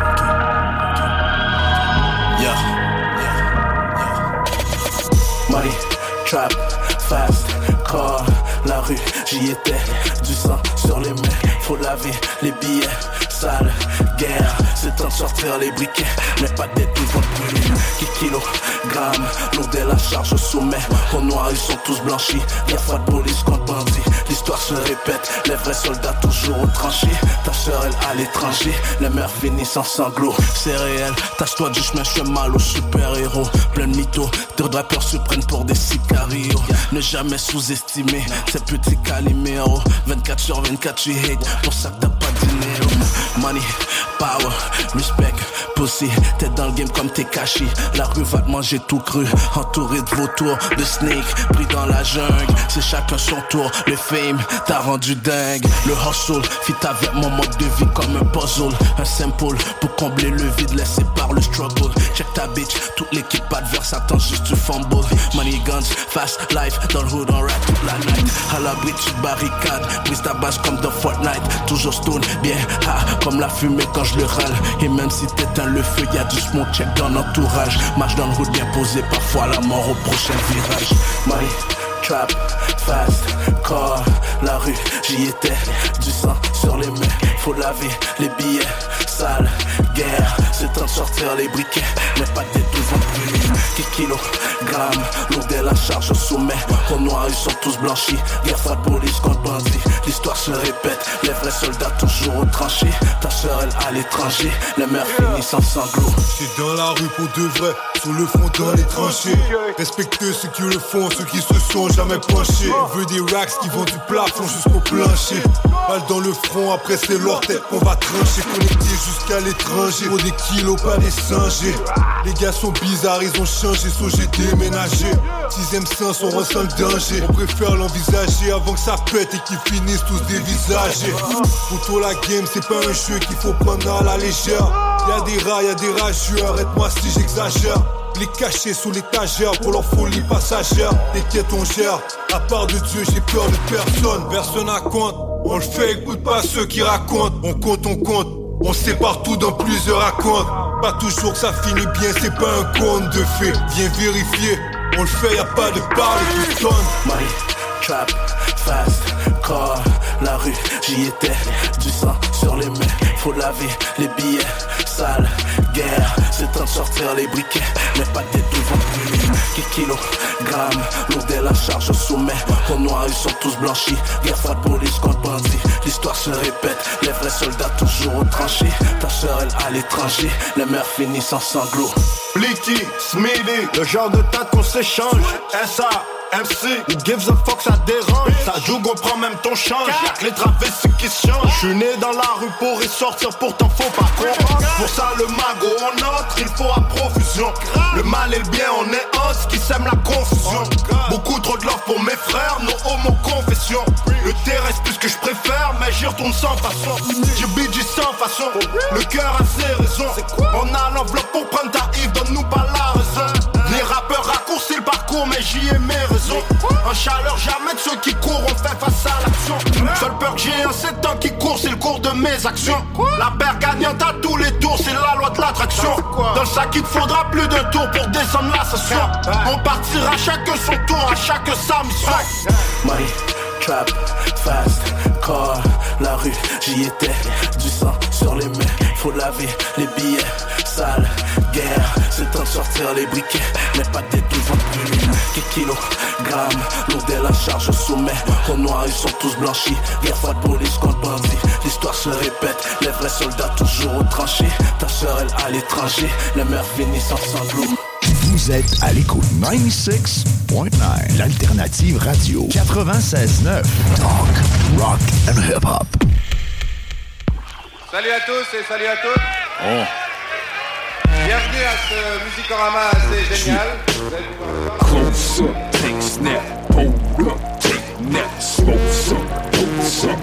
Yeah. Money, trap, fast, car, la rue, j'y étais. Du sang sur les mains, faut laver les billets. Sale, guerre, c'est temps de sortir les briquets. Mais pas des tout vont brûler. Kilogrammes, l'eau de la charge au sommet. Au noir, ils sont tous blanchis. Y'a pas de police contre bandit. L'histoire se répète, les vrais soldats toujours au tranché. Ta sœur, elle à l'étranger. Les mères finissent en sanglots. C'est réel, tâche-toi du chemin, je fais mal aux super-héros. Plein de mythos, de rappeurs se prennent pour des sicarios. Ne jamais sous-estimer ces petits caliméros. 24/24, tu hate, pour ça que t'as pas de dinero. Money, power, respect, pussy. T'es dans le game comme t'es caché. La rue va te manger tout cru. Entouré de vautours, de snakes, pris dans la jungle. C'est chacun son tour. Le fame t'a rendu dingue. Le hustle fit avec mon mode de vie comme un puzzle. Un simple pour combler le vide laissé par le struggle. Check ta bitch, toute l'équipe adverse attend juste du fumble. Money guns, fast life, dans le hood on rap toute la night. À l'abri tu barricade, brise ta base comme dans Fortnite. Toujours stone, bien comme la fumée quand je le râle. Et même si t'éteins le feu, y'a du smoke check dans l'entourage. Marche dans le route bien posé, parfois la mort au prochain virage. Money, trap, fast, car, la rue, j'y étais, du sang sur les mains, faut laver les billets, sale, guerre, c'est temps de sortir les briquets, mais pas des 12 ans plus, quelques kilogrammes, lourder la charge au sommet, au noir ils sont tous blanchis, guerre fa police contre bandit, l'histoire se répète, les vrais soldats toujours au tranché, ta soeur elle à l'étranger, les mères finissent en sanglots. J'suis dans la rue pour de vrai, sur le front dans les tranchées, respectez ceux qui le font, ceux qui se sont jamais penchés, on veut des racks qui vont du plafond jusqu'au plancher, balle dans le front, après c'est leur tête qu'on va trancher, connecté jusqu'à l'étranger, pour des kilos pas des singés, les gars sont bizarres, ils ont changé, so j'ai déménagé, 6ème sens on ressent le danger, on préfère l'envisager avant que ça pète et qu'ils finissent tous dévisagés. Pour la game c'est pas un jeu qu'il faut prendre à la légère, y'a des rats, y'a des rageux, arrête-moi si j'exagère. Les cachés sous l'étagère pour leur folie passagère. T'inquiète on gère, à part de Dieu j'ai peur de personne. Personne à compte, on le fait, écoute pas ceux qui racontent. On compte, on sait partout dans plusieurs racontes. Pas toujours que ça finit bien, c'est pas un conte de fait. Viens vérifier, on le fait, y'a pas de parle qui sonne. Money, trap, fast, car, la rue, j'y étais, du sang sur les mains, faut laver les billets, sale, guerre, c'est temps de sortir les briquets, mais pas des 12 ans plus, quelques kilogrammes, lourder la charge au sommet, au noir ils sont tous blanchis, guerre fa police contre bandit, l'histoire se répète, les vrais soldats toujours au tranché, ta soeur elle à l'étranger, les mères finissent en sanglots. Blicky, Smithy, le genre de tête qu'on s'échange, SA, MC, who gives a fuck, ça dérange. Ça joue, on prend même ton change. Y'a que les travestis qui se changent. J'suis né dans la rue pour y sortir, pourtant faut pas comprendre. Pour ça le magot on entre, il faut à profusion. Le mal et le bien on est os qui sème la confusion. Beaucoup trop de love pour mes frères, nos homo confessions. Le terrestre plus que je préfère, mais j'y retourne sans façon. J'ai BG sans façon, le cœur a ses raisons. On a l'enveloppe pour prendre ta Yves, donne-nous pas la raison. Les rappeurs raccourcissent le parcours, mais j'y ai mes raisons. En chaleur, jamais de ceux qui courent, on fait face à l'action. Seule peur que j'ai en 7 ans qui court, c'est le cours de mes actions. La paire gagnante à tous les tours, c'est la loi de l'attraction. Dans le sac, il te faudra plus d'un tour pour descendre la session. On partira chacun son tour, à chaque sa mission. Money, trap, fast, car, la rue, j'y étais, du sang sur les mains, faut laver les billets, sale, guerre, c'est temps de sortir les briquets, mais pas des 12 ans plus, quelques kilogrammes, lourder la charge au sommet, au noir ils sont tous blanchis, guerre fa police contre bandit, l'histoire se répète, les vrais soldats toujours au tranché, ta soeur elle à l'étranger, les mères finissent en sanglots. Vous êtes à l'écoute 96.9, l'alternative radio 96.9, talk, rock and hip-hop. Salut à tous et salut à toutes. Bienvenue à ce Musicorama assez génial. Close up, take snap, hold up, take nap, smoke some, hold some,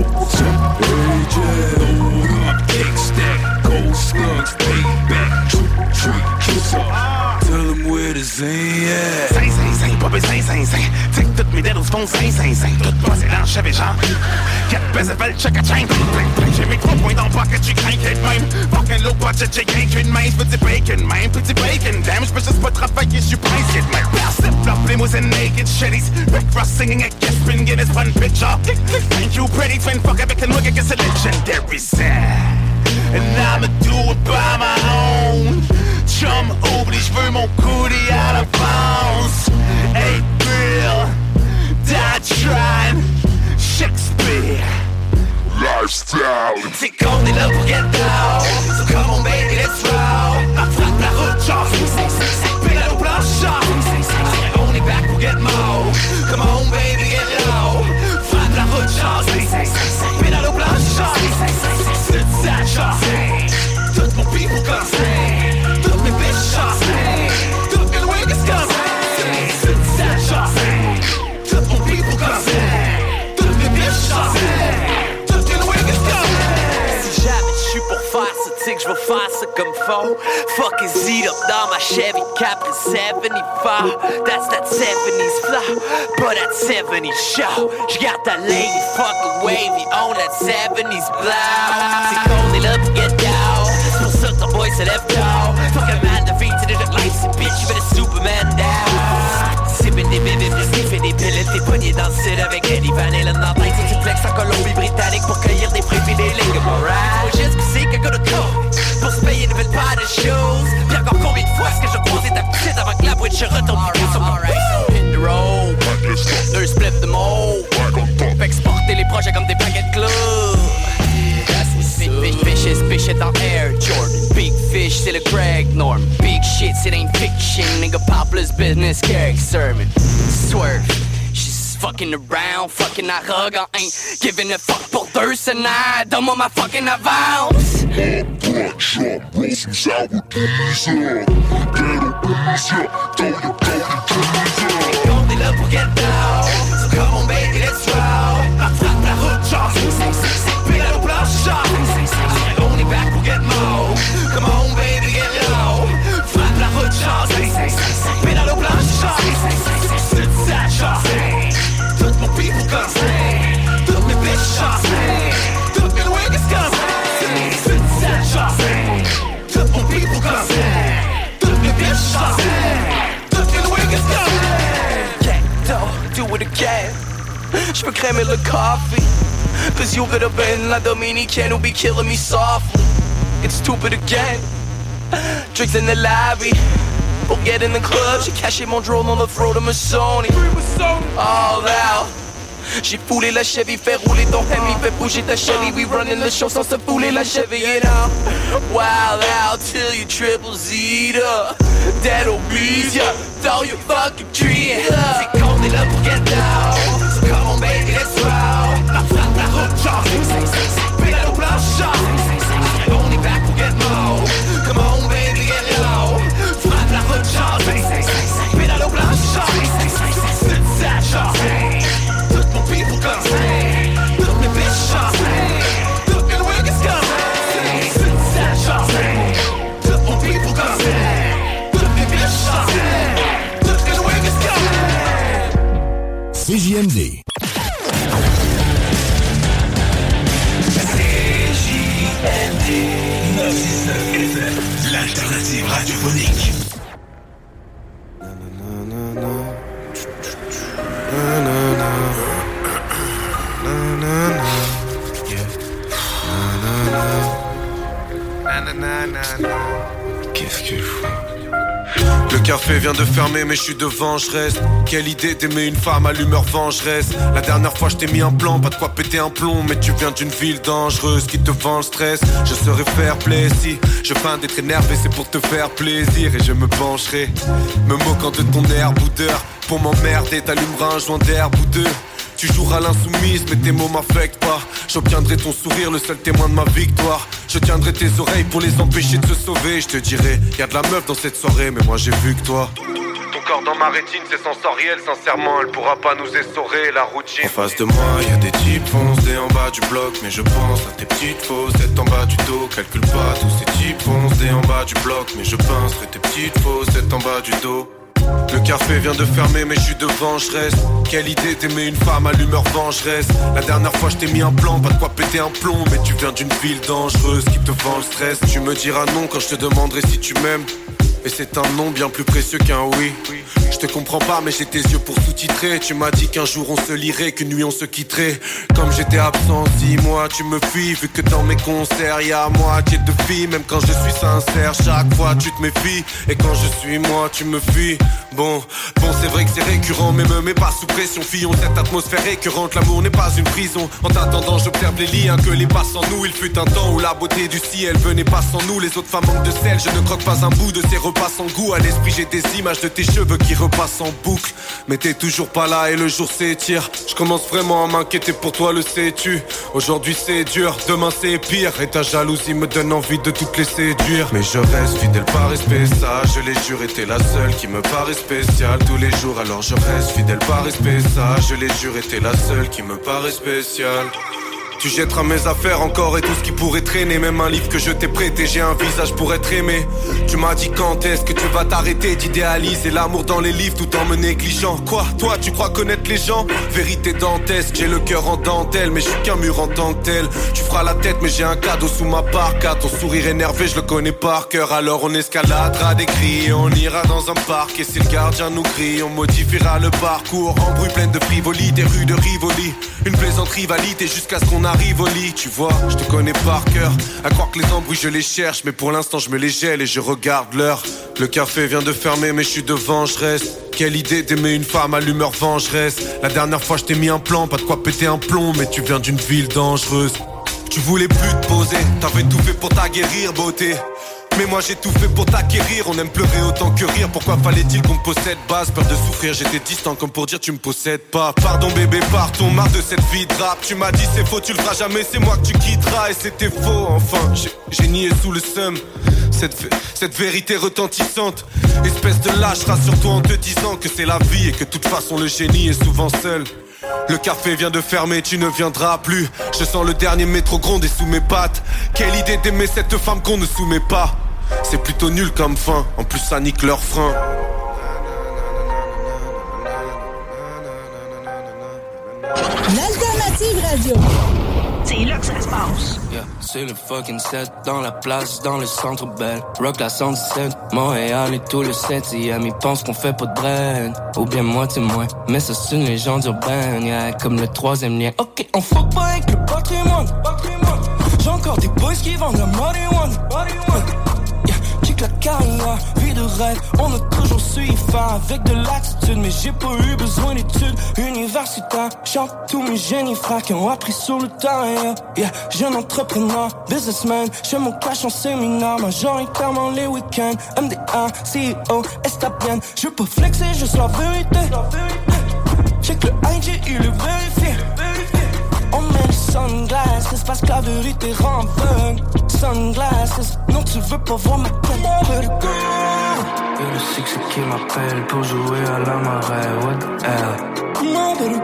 AJ, hold up, kick stack, gold slugs, payback, trick, kiss up. Tell them where the zing at. Zing, zing, zing, pas zing, zing, zing. Tic, toutes mes dedos font zing, zing, zing. Tout passé dans le chef et genre. 4 baisers veulent check a chain. J'ai mes 3 points dans le pocket, j'ai craqué de même. Fucking low budget, j'ai rien qu'une main. Petit bacon, même, petit bacon. Damn, j'peux juste pas travailler, j'suis prince, kid, man. Percep, flop, limousine, naked shitties. Rick Ross singing at Gaspin, Guinness, one picture. Thank you, pretty twin, fuck avec le noix, c'est legendary sad. And I'ma do it by my own. Chum oublie, j'veux mon goodie à la bounce. Hey Bill, die trying, Shakespeare lifestyle. C'est qu'on est là pour get down. So come on baby, let's roll. Frappe la route, genre pédale au planchard. On est back pour get more. Come on baby, get low. Frappe la route, genre pédale au planchard. C'est ça, genre tout mon people comme ça. Toutes mes bitches genre toutes mes niggas comme ça. C'est ça, genre tout mon people comme ça. Toutes mes bitches genre toutes mes niggas comme ça. Si jamais j'suis pour faire ça, t'sais que j'vais faire ça comme faux. Fuck is eat up dans ma Chevy Capri 75. That's that 70s flow, but that 70s show. J'garde ta lady fucking wavy on that 70s blow. C'est qu'on est là pour get down. C'est pour ça que ton boy se lève tard. Fucking man defeated in the life, c'est bitch, you better Superman down. Sipping des bébés, puis sniffing des pilules pogné dans le sud avec Eddie Van Halen dans tête. Si tu flex en Colombie-Britannique pour cueillir des fruits pis des légumes. Alright, faut juste que c'est que go de coke pour se payer une nouvelle paire de shoes. Puis encore combien de fois est-ce que je croisais ta petite avant que la boîte je retourne sur mon hit the road, deux split the mode. Fait exporter les projets comme des paquets de clubs. Big fishes, fish it on Air Jordan. Big fish, c'est le Greg Norm. Big shit, it ain't fiction. Nigga, Papa's business, Carrick sermon. Swerve, she's fucking around, fucking I hug. I ain't giving a fuck pour deux tonight. Donne-moi ma fucking avance. Hot shop, roll some sour diesel. Ghetto pizza, throw your teaser. On est là pour get down, so come on baby, let's roll. La frappe, la route, chance, pédale au planchard. On est back pour get more. Come on baby, get low. Frappe la route, chance, pédale au planchard. C'est ça, chance. Toutes mon people comme toutes mes bitches chance. Toutes mes niggas comme c'est ça, chance. Toutes mon people comme toutes mes bitches chance. Toutes mes niggas comme do it again. J'peux crémer le coffee. Cause you could've been la Dominicaine who be killing me softly. It's stupid again. Drinks in the lobby. Pour get in the club, j'ai caché mon drone on the throat of my Sony. All out. J'ai foulé la Chevy, fait rouler ton Hemi, fait bouger ta Chevy. We running the show sans se fouler la Chevy, you know. Wild out till you triple Z up. That'll be ya, throw your fucking tree up. C'est qu'on est là pour get down. So come on baby, let's roll. La frappe, la route, chance. Pédale au planchard. On est back pour get more. Come on baby, get low. Frappe, la route, chance. Pédale au planchard. C'est ça, chance. People come toutes mes bitches chance. Toutes mes niggas come c'est ça chance. Tout mon people come toutes mes bitches chance. Toutes mes niggas come CJMD. CJMD 969 FM, l'alternative radiophonique. Qu'est-ce qu'il faut? Le café vient de fermer mais je suis devant, je reste. Quelle idée d'aimer une femme à l'humeur vengeresse. La dernière fois je t'ai mis un plan, pas de quoi péter un plomb. Mais tu viens d'une ville dangereuse qui te vend le stress. Je serai fair play si je feins d'être énervé, c'est pour te faire plaisir. Et je me pencherai, me moquant de ton air boudeur. Pour m'emmerder t'allumeras un joint d'herbe ou deux. Tu joueras l'insoumise mais tes mots m'affectent pas. J'obtiendrai ton sourire, le seul témoin de ma victoire. Je tiendrai tes oreilles pour les empêcher de se sauver. Je te dirai, y'a de la meuf dans cette soirée, mais moi j'ai vu que toi. Ton corps dans ma rétine, c'est sensoriel. Sincèrement, elle pourra pas nous essorer la routine. En face de moi, y'a des types foncés en bas du bloc. Mais je pense à tes petites faussettes en bas du dos. Calcule pas tous ces types foncés en bas du bloc. Mais je pense à tes petites faussettes en bas du dos. Le café vient de fermer mais je suis devant, je reste. Quelle idée d'aimer une femme à l'humeur vengeresse. La dernière fois je t'ai mis un plan, pas de quoi péter un plomb. Mais tu viens d'une ville dangereuse qui te vend le stress. Tu me diras non quand je te demanderai si tu m'aimes. Et c'est un non bien plus précieux qu'un oui. Je te comprends pas mais j'ai tes yeux pour sous-titrer. Tu m'as dit qu'un jour on se lirait, qu'une nuit on se quitterait. Comme j'étais absent 6 mois tu me fuis. Vu que dans mes concerts y'a moitié de filles. Même quand je suis sincère chaque fois tu te méfies. Et quand je suis moi tu me fuis. Bon c'est vrai que c'est récurrent. Mais me mets pas sous pression. Fillons cette atmosphère récurrente. L'amour n'est pas une prison. En t'attendant j'observe les liens que les pas sans nous. Il fut un temps où la beauté du ciel venait pas sans nous. Les autres femmes manquent de sel. Je ne croque pas un bout de ces repas sans goût. À l'esprit j'ai des images de tes cheveux qui repassent en boucle. Mais t'es toujours pas là et le jour s'étire. Je commence vraiment à m'inquiéter pour toi, le sais-tu. Aujourd'hui c'est dur, demain c'est pire. Et ta jalousie me donne envie de toutes les séduire. Mais je reste fidèle par respect, ça je l'ai juré. T'es la seule qui me paraît spéciale tous les jours. Alors je reste fidèle par respect, ça je l'ai juré. T'es la seule qui me paraît spéciale. Tu jetteras mes affaires encore et tout ce qui pourrait traîner. Même un livre que je t'ai prêté, j'ai un visage pour être aimé. Tu m'as dit quand est-ce que tu vas t'arrêter d'idéaliser l'amour dans les livres tout en me négligeant. Quoi, toi tu crois connaître les gens? Vérité dantesque, j'ai le cœur en dentelle, mais je suis qu'un mur en tant que tel. Tu feras la tête mais j'ai un cadeau sous ma parka. Ton sourire énervé je le connais par cœur. Alors on escaladera des cris et on ira dans un parc. Et si le gardien nous crie, on modifiera le parcours. Embrouille pleine de frivolité, rue de Rivoli. Une plaisante rivalité jusqu'à ce qu'on arrive au lit. Tu vois, je te connais par cœur. À croire que les embrouilles je les cherche, mais pour l'instant je me les gèle et je regarde l'heure. Le café vient de fermer mais je suis devant, je reste. Quelle idée d'aimer une femme à l'humeur vengeresse. La dernière fois je t'ai mis un plan, pas de quoi péter un plomb. Mais tu viens d'une ville dangereuse. Tu voulais plus te poser, t'avais tout fait pour t'aguerrir, beauté. Mais moi j'ai tout fait pour t'acquérir. On aime pleurer autant que rire. Pourquoi fallait-il qu'on me possède? Base, peur de souffrir, j'étais distant comme pour dire tu me possèdes pas. Pardon bébé, partons, marre de cette vie de rap. Tu m'as dit c'est faux, tu le feras jamais, c'est moi que tu quitteras. Et c'était faux, enfin, j'ai nié sous le seum. Cette vérité retentissante. Espèce de lâche, rassure-toi en te disant que c'est la vie. Et que de toute façon le génie est souvent seul. Le café vient de fermer, tu ne viendras plus. Je sens le dernier métro gronder sous mes pattes. Quelle idée d'aimer cette femme qu'on ne soumet pas. C'est plutôt nul comme fin, en plus ça nique leur frein. L'Alternative Radio. C'est là que ça se passe. Yeah, c'est le fucking 7 dans la place, dans le centre belle. Rock la 117, Montréal et tout le 7e. Ils pensent qu'on fait pas de brain, ou bien moitié moins. Mais ça c'est une légende urbaine, yeah, comme le 3e lien. Ok, on fuck pas avec le patrimoine. J'ai encore des boys qui vendent la marijuana. La carrière, vie de rêve, on a toujours su y faire avec de l'attitude, mais j'ai pas eu besoin d'études universitaires. Chante tous mes génies frères qui ont appris sur le terrain. Yeah, jeune entrepreneur, businessman, j'ai mon cash en séminaire, majoritairement les week-ends. MDA, CEO, Estabienne, je veux pas flexer, juste la vérité. Check le IG, il est vérifié. On met les sunglasses parce que la vérité rend aveugle. Sunglasses, non tu veux pas voir ma tête. Y'a le six qui m'appelle pour jouer à la marée. What the hell?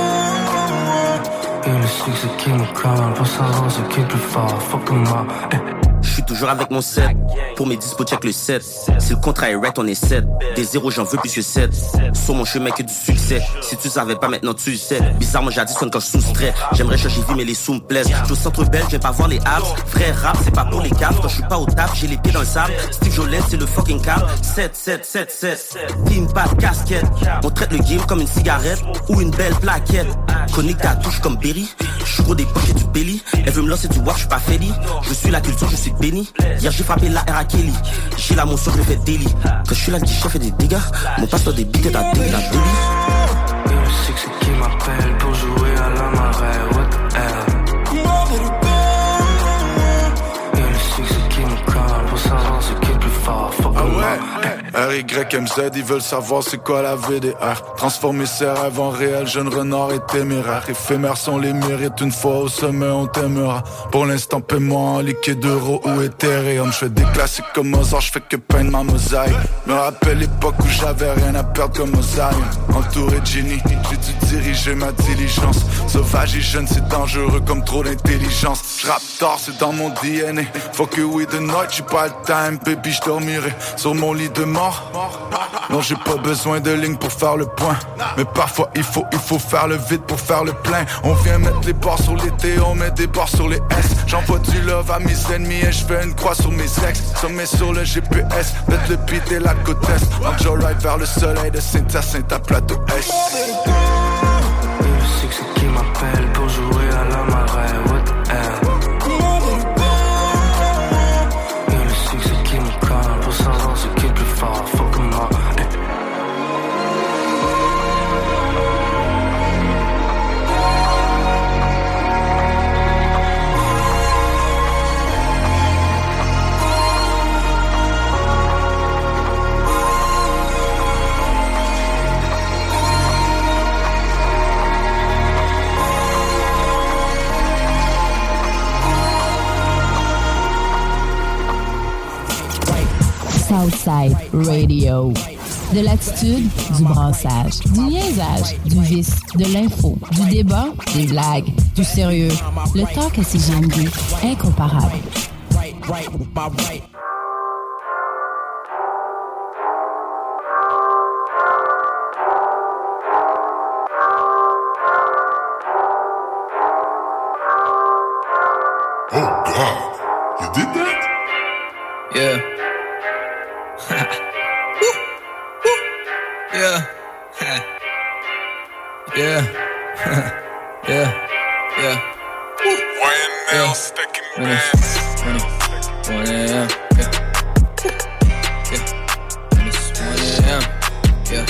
Y'a le six qui me colle pour savoir ce qui est plus fort. Fuck moi. Je suis toujours avec mon 7. Pour mes dispos, check le 7. Si le contrat est right, on est 7. Des zéros, j'en veux plus que 7. Sur mon chemin que du succès. Si tu savais pas, maintenant tu le sais. Bizarrement, j'additionne quand je soustrais. J'aimerais changer vie, mais les sous me plaisent. Je suis au centre belge, j'aime pas voir les abs. Vrai rap, c'est pas pour les caves. Quand je suis pas au taf, j'ai les pieds dans le sable. Steve Jolette, c'est le fucking cap. 7, 7, 7, 7. Team, pas de casquette. On traite le game comme une cigarette ou une belle plaquette. Connecté à touche comme Berry. Je suis gros des poches et du belly. Elle veut me lancer du wap, je suis pas Feli. Je suis la culture, je suis béni. Hier j'ai frappé la R à Kelly. J'ai la motion, je le fais daily. Quand je suis là, le chef fait des dégâts. Mon passeport des bites est à Delhi. Y'a le six qui m'appelle pour jouer à la marée. What the hell? Y'a le six qui me colle pour savoir ce qui est plus fort. Fuck moi. RYMZ, ils veulent savoir c'est quoi la VDR. Transformer ses rêves en réel, jeune renard et téméraire. Éphémères sont les mérites, une fois au sommet on t'aimera. Pour l'instant paie-moi en liquide euro ou Ethereum. Je fais des classiques comme Mozart, je fais que peindre ma mosaïque. Me rappelle l'époque où j'avais rien à perdre comme Mosaïque. Entouré de génie, j'ai dû diriger ma diligence. Sauvage et jeune, c'est dangereux comme trop d'intelligence. J'rappe tard, c'est dans mon DNA. Fuck you with the night, j'ai pas le time, baby, j'dormirai sur mon lit de mort. Non, j'ai pas besoin de ligne pour faire le point. Mais parfois il faut faire le vide pour faire le plein. On vient mettre les barres sur les T, on met des barres sur les S. J'envoie du love à mes ennemis et je fais une croix sur mes ex. Sommet sur le GPS, mettre le beat et la côte est. On joyride vers le soleil de Saint-Hyacinthe à Plateau S. Y'a le six qui m'appelle pour jouer à la marée. What the hell? Y'a le six qui me colle pour savoir ce qui est plus fort. Fuck moi. Southside Radio. De l'attitude, du brassage, du niaisage, du vice, de l'info, du débat, des blagues, du sérieux. Le talk à CJMD, incomparable. Oh God, you did that? Yeah. Yeah. Yeah. Yeah. Yeah. YNL sticking man. 1 a.m. Yeah. Yeah. When it's 1 a.m. Yeah.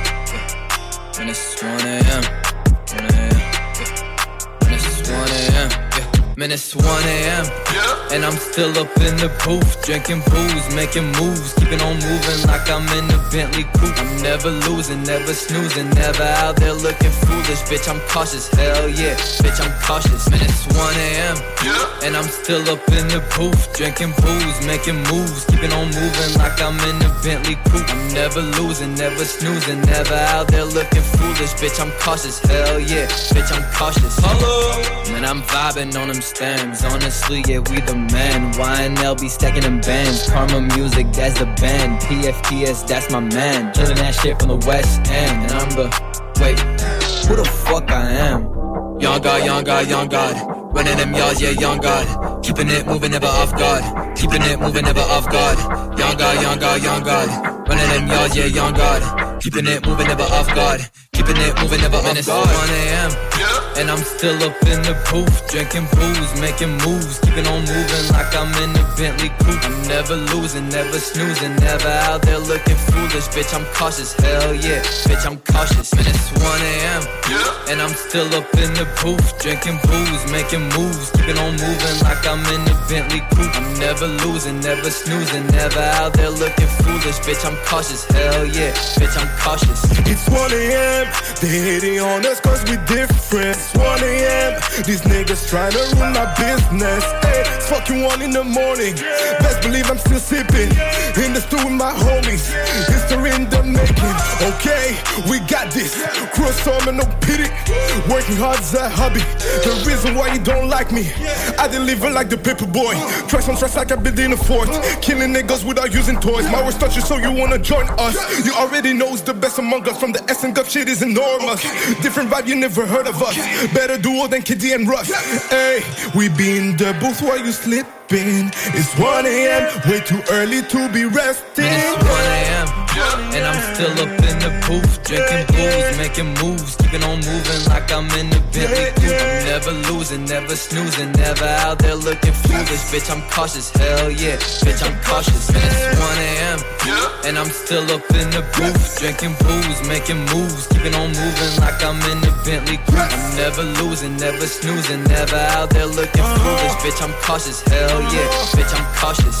When it's 1 a.m. 1 a.m. Yeah. When it's 1 a.m. Yeah. Man, it's 1 a.m. And I'm still up in the booth, drinking booze, making moves, keeping on moving like I'm in a Bentley coupe. I'm never losing, never snoozing, never out there looking foolish. Bitch, I'm cautious, hell yeah, bitch, I'm cautious. Man, it's 1 a.m. And I'm still up in the booth, drinking booze, making moves, keeping on moving like I'm in a Bentley coupe. I'm never losing, never snoozing, never out there looking foolish. Bitch, I'm cautious, hell yeah, bitch, I'm cautious. Hello, man, I'm vibing on them stems. Honestly, yeah, we the man. YNL be stacking them bands. Karma Music, that's the band. PFTS, that's my man. Killing that shit from the West End. And I'm the, wait, who the fuck I am? Young God, young God, young God. Running them yards, yeah, young God. Keeping it moving, never off guard. Keeping it moving, never off guard. Young God, young God, young God. Running them yards, yeah, young God. Keeping it moving, never off guard. Keeping it moving, never off guard. It's 1 a.m. And I'm still up in the booth, drinking booze, making moves, keeping on moving like I'm in a Bentley coupe. I'm never losing, never snoozing, never out there looking foolish. Bitch, I'm cautious, hell yeah, bitch, I'm cautious. Man, it's 1 a.m. And I'm still up in the booth, drinking booze, making moves, keeping on moving like I'm in a Bentley coupe. I'm never losing, never snoozing, never out there looking foolish. Bitch, I'm cautious, hell yeah, bitch, I'm cautious. It's 1 a.m. They hating on us cause we different. It's 1 a.m. These niggas trying to ruin my business. Hey, it's fucking 1 in the morning. Best believe I'm still sipping in the stew with my homies. History in the making. Okay, we got this. Croissant and no pity. Working hard is a hobby. The reason why you don't like me, I deliver like the paper boy. Tracks on tracks like I've been in a fort. Killing niggas without using toys. My words touch you so you wanna join us. You already know it's the best among us. From the S and Gov shit is enormous. Different vibe, you never heard of us. Better duo than KD and Russ. Hey, we be in the booth while you slipping. It's 1 a.m. Way too early to be resting. It's 1 a.m. And I'm still up in the booth, drinking booze, making moves, keeping on moving like I'm in the Bentley coupe. I'm never losing, never snoozing, never out there looking foolish. Bitch, I'm cautious, hell yeah, bitch, I'm cautious. Man, it's 1 a.m. And I'm still up in the booth, drinking booze, making moves, keeping on moving like I'm in the Bentley coupe. I'm never losing, never snoozing, never out there looking foolish. Bitch, I'm cautious, hell yeah, bitch, I'm cautious.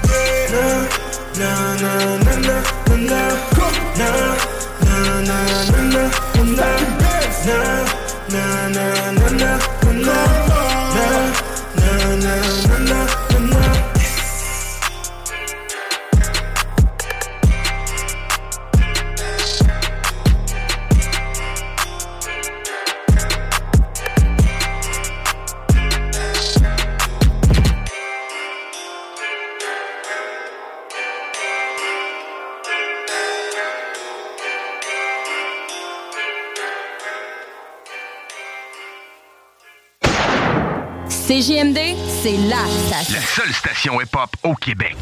Na na na na na na na na na na na na na na na na. CJMD, c'est la station. La seule station hip-hop au Québec.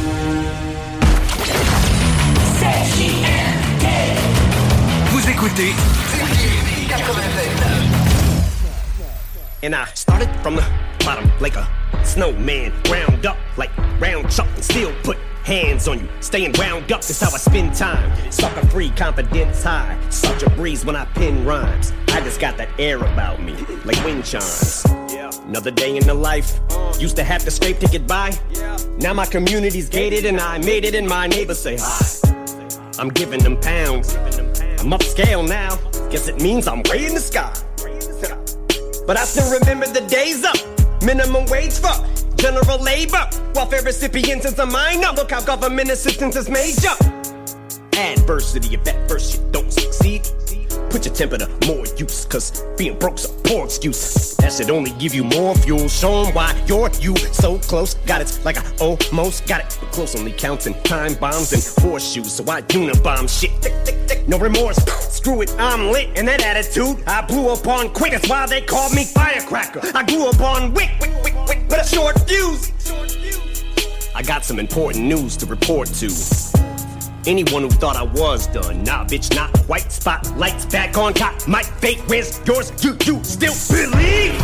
CJMD. Vous écoutez CJMD 96.9. And I started from the bottom like a snowman. Ground up like round chuck and still put hands on you. Staying wound up is how I spend time. Sucker free, confidence high. Such a breeze when I pen rhymes. I just got that air about me, like wind chimes. Another day in the life. Used to have to scrape to get by. Now my community's gated and I made it and my neighbors say hi. I'm giving them pounds. I'm upscale now. Guess it means I'm way in the sky. But I still remember the days up. Minimum wage for general labor. Welfare recipients since a minor. Look how government assistance is major. adversity. If at first you don't succeed, put your temper to more use, cause being broke's a poor excuse. That should only give you more fuel. Show 'em why you're you so close. Got it like I almost got it, but close only counts in time bombs and horseshoes. So I unibomb shit, no remorse. Screw it, I'm lit, and that attitude I blew up on quick. That's why they called me firecracker. I grew up on wick, but a short fuse. I got some important news to report to anyone who thought I was done. Nah, bitch, not white. Spotlights back on top. My fate, where's yours? You still believe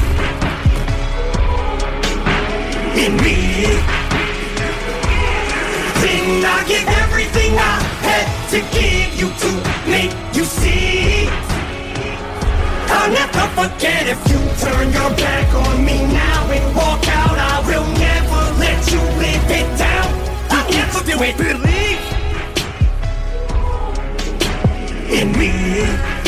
in me? Then I give everything I had to give you to make you see. I'll never forget if you turn your back on me now and walk out. I will never let you live it down. I never still believe in me.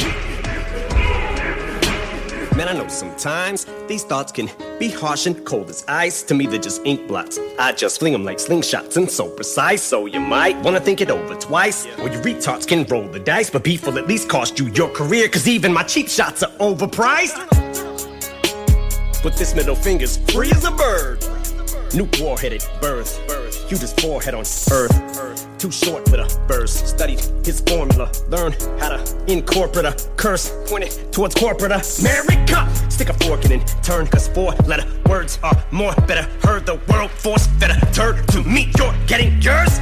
Man, I know sometimes these thoughts can be harsh and cold as ice. To me, they're just ink blots. I just fling them like slingshots and so precise. So you might want to think it over twice. Or you retards can roll the dice, but beef will at least cost you your career, cause even my cheap shots are overpriced. But this middle finger's free as a bird. Nuke warhead at birth. Cutest forehead on earth. Too short for the verse. Studied his formula. Learn how to incorporate a curse. Pointed towards corporate America. Stick a fork in and turn, cause 4-letter words are more better. Heard the world force fed a turd to me. You're getting yours.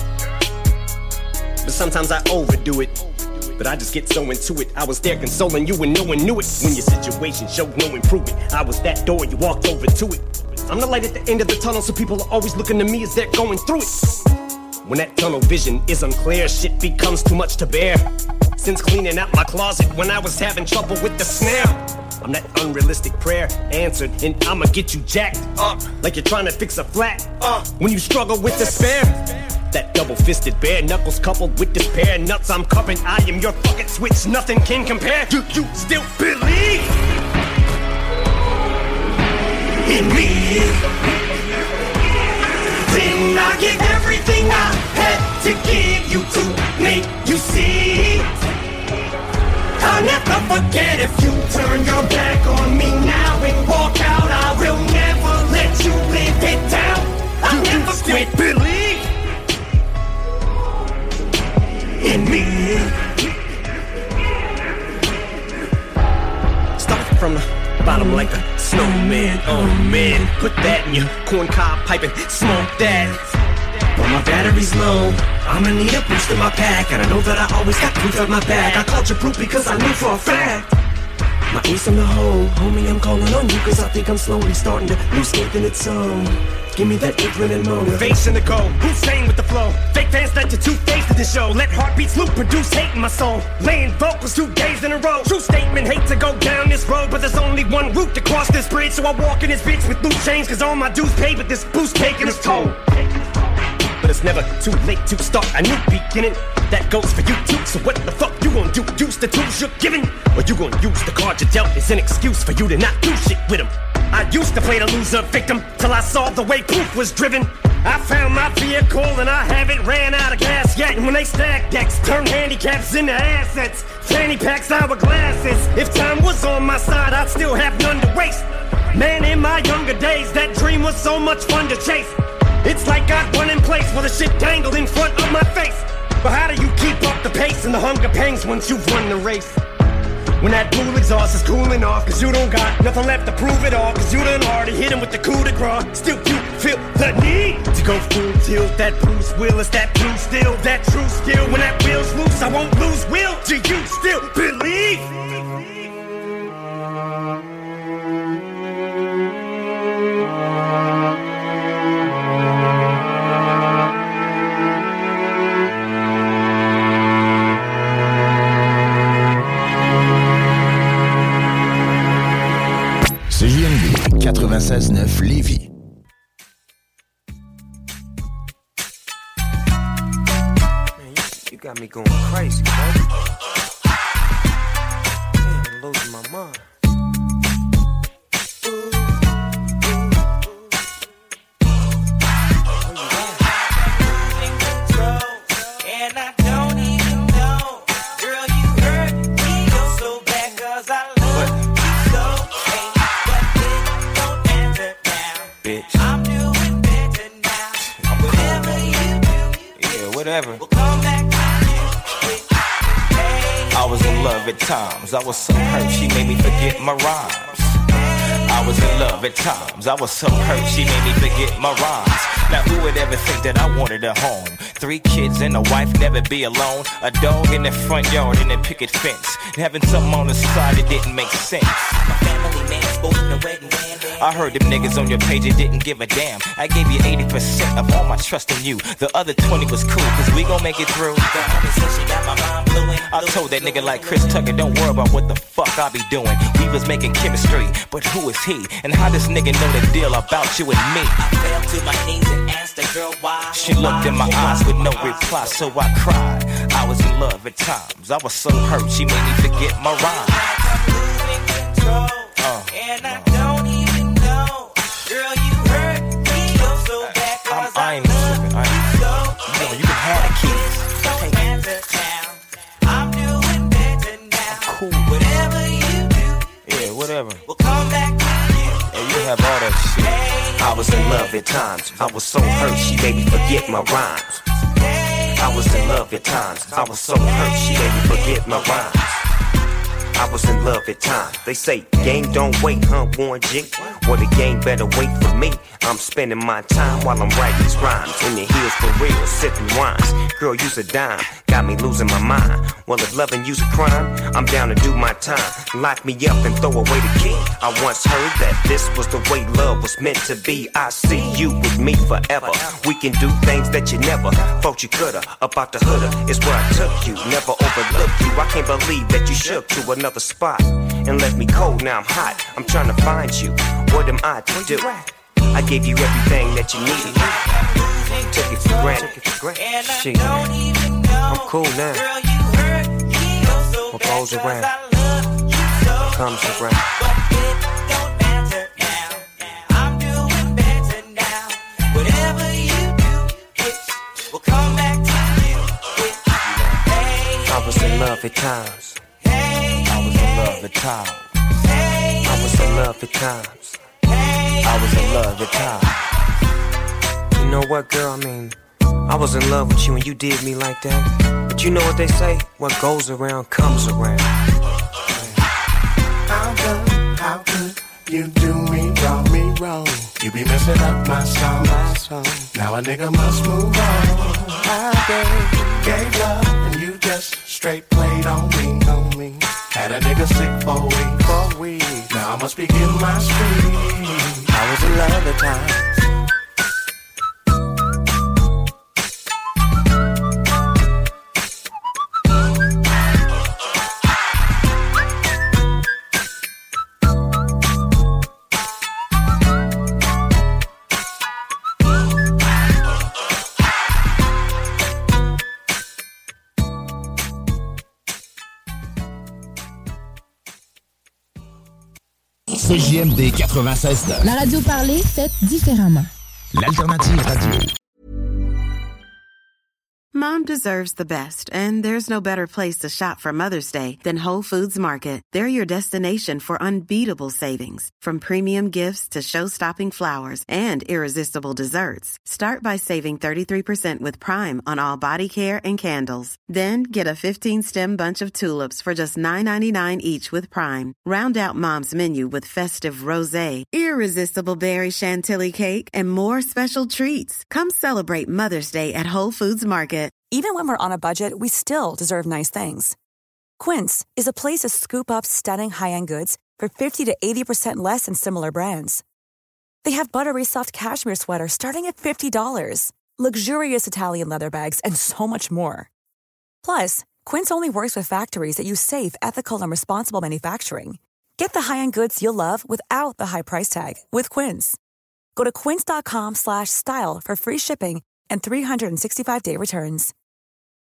But sometimes I overdo it. But I just get so into it. I was there consoling you and no one knew it. When your situation showed no improvement, I was that door, you walked over to it. I'm the light at the end of the tunnel, so people are always looking to me as they're going through it. When that tunnel vision is unclear, shit becomes too much to bear. Since cleaning out my closet when I was having trouble with the snare, I'm that unrealistic prayer answered, and I'ma get you jacked up like you're trying to fix a flat when you struggle with despair. That double-fisted bare knuckles coupled with this pair of nuts I'm cupping. I am your fucking switch, nothing can compare. Do you still believe in me? Then I give everything I had to give you to make you see. I'll never forget if you turn your back on me now and walk out. I will never let you live it down. I'll never quit believe in me. Start from the bottom like a snowman. Oh man, put that in your corn cob pipe and smoke that. But my battery's low, I'ma need a boost in my pack. And I know that I always got proof at my back. I called you proof because I knew for a fact my ace in the hole. Homie, I'm calling on you cause I think I'm slowly starting to lose faith in its own. Give me that apron and motivation to go. Who's staying with the flow? Fake fans let you two-faced at the show. Let heartbeats loop, produce hate in my soul. Laying vocals 2 days in a row. True statement, hate to go down this road, but there's only one route to cross this bridge. So I walk in this bitch with loose chains, cause all my dues paid, but this boost taking its toll. But it's never too late to start a new beginning. That goes for you too. So what the fuck you gonna do? Use the tools you're given? Or you gonna use the card you dealt as an excuse for you to not do shit with them? I used to play the loser victim till I saw the way proof was driven. I found my vehicle and I haven't ran out of gas yet. And when they stack decks, turn handicaps into assets. Fanny packs, hourglasses. If time was on my side, I'd still have none to waste. Man, in my younger days, that dream was so much fun to chase. It's like I'd run in place while the shit dangled in front of my face. But how do you keep up the pace and the hunger pangs once you've run the race? When that blue exhaust is cooling off, cause you don't got nothing left to prove it all, cause you done already hit him with the coup de grace. Still you feel the need to go full tilt. That Bruce Willis, that blue still, that true skill. When that wheel's loose, I won't lose will. Do you still believe? CJMD 96.9 Lévis. You got me going crazy, baby. Man, I'm losing my mind. And I don't even was in love at times. I was so hurt, she made me forget my rhymes. I was in love at times. I was so hurt, she made me forget my rhymes. Now who would ever think that I wanted a home? 3 kids and a wife, never be alone. A dog in the front yard and a picket fence. And having something on the side that didn't make sense. My family man's both in the wedding band. I heard them niggas on your page, it didn't give a damn. I gave you 80% of all my trust in you. The other 20 was cool, cause we gon' make it through. I told that nigga like Chris Tucker, don't worry about what the fuck I be doing. We was making chemistry, but who is he? And how this nigga know the deal about you and me? I fell to my knees and asked the girl why. She looked in my eyes with no reply, so I cried. I was in love at times. I was so hurt, she made me forget my rhyme. And I don't even know, girl, you hurt me so bad. I ain't tripping. You can have the keys. I'm doing better now. I'm cool. Whatever you do, yeah, whatever. We'll come back to you. Yeah, you have all that shit. I was in love at times. I was so hurt, she made me forget my rhymes. I was in love at times. I was so hurt, she made me forget my rhymes. I was in love at times. They say, game don't wait, huh, Warren G? Well, the game better wait for me. I'm spending my time while I'm writing these rhymes. In your heels for real, sipping wines. Girl, use a dime, got me losing my mind. Well, if loving you's a crime, I'm down to do my time. Lock me up and throw away the key. I once heard that this was the way love was meant to be. I see you with me forever. We can do things that you never thought you coulda. About the hood'a is where I took you. Never overlooked you. I can't believe that you shook to another spot and left me cold. Now I'm hot. I'm trying to find you. What am I to do? I gave you everything that you needed. Took it for granted. Shit, I'm cool now. What goes around comes around. I'm doing better now. Whatever you do, will come back to you. I was in love at times. I was in love at times. I was in love at times. I was in love at times. You know what, girl? I mean, I was in love with you and you did me like that. But you know what they say? What goes around comes around. How could you do me wrong? You be messing up my song. Now a nigga must move on. I gave love and you just straight played on me. Had a nigga sick for weeks. Now I must be getting my street. I was in love at times. CJMD 96.9. La radio parlée, faite différemment. L'alternative radio. Mom deserves the best, and there's no better place to shop for Mother's Day than Whole Foods Market. They're your destination for unbeatable savings, from premium gifts to show-stopping flowers and irresistible desserts. Start by saving 33% with Prime on all body care and candles. Then get a 15-stem bunch of tulips for just $9.99 each with Prime. Round out Mom's menu with festive rosé, irresistible berry chantilly cake, and more special treats. Come celebrate Mother's Day at Whole Foods Market. Even when we're on a budget, we still deserve nice things. Quince is a place to scoop up stunning high-end goods for 50 to 80% less than similar brands. They have buttery soft cashmere sweaters starting at $50, luxurious Italian leather bags, and so much more. Plus, Quince only works with factories that use safe, ethical, and responsible manufacturing. Get the high-end goods you'll love without the high price tag with Quince. Go to quince.com/style for free shipping and 365-day returns.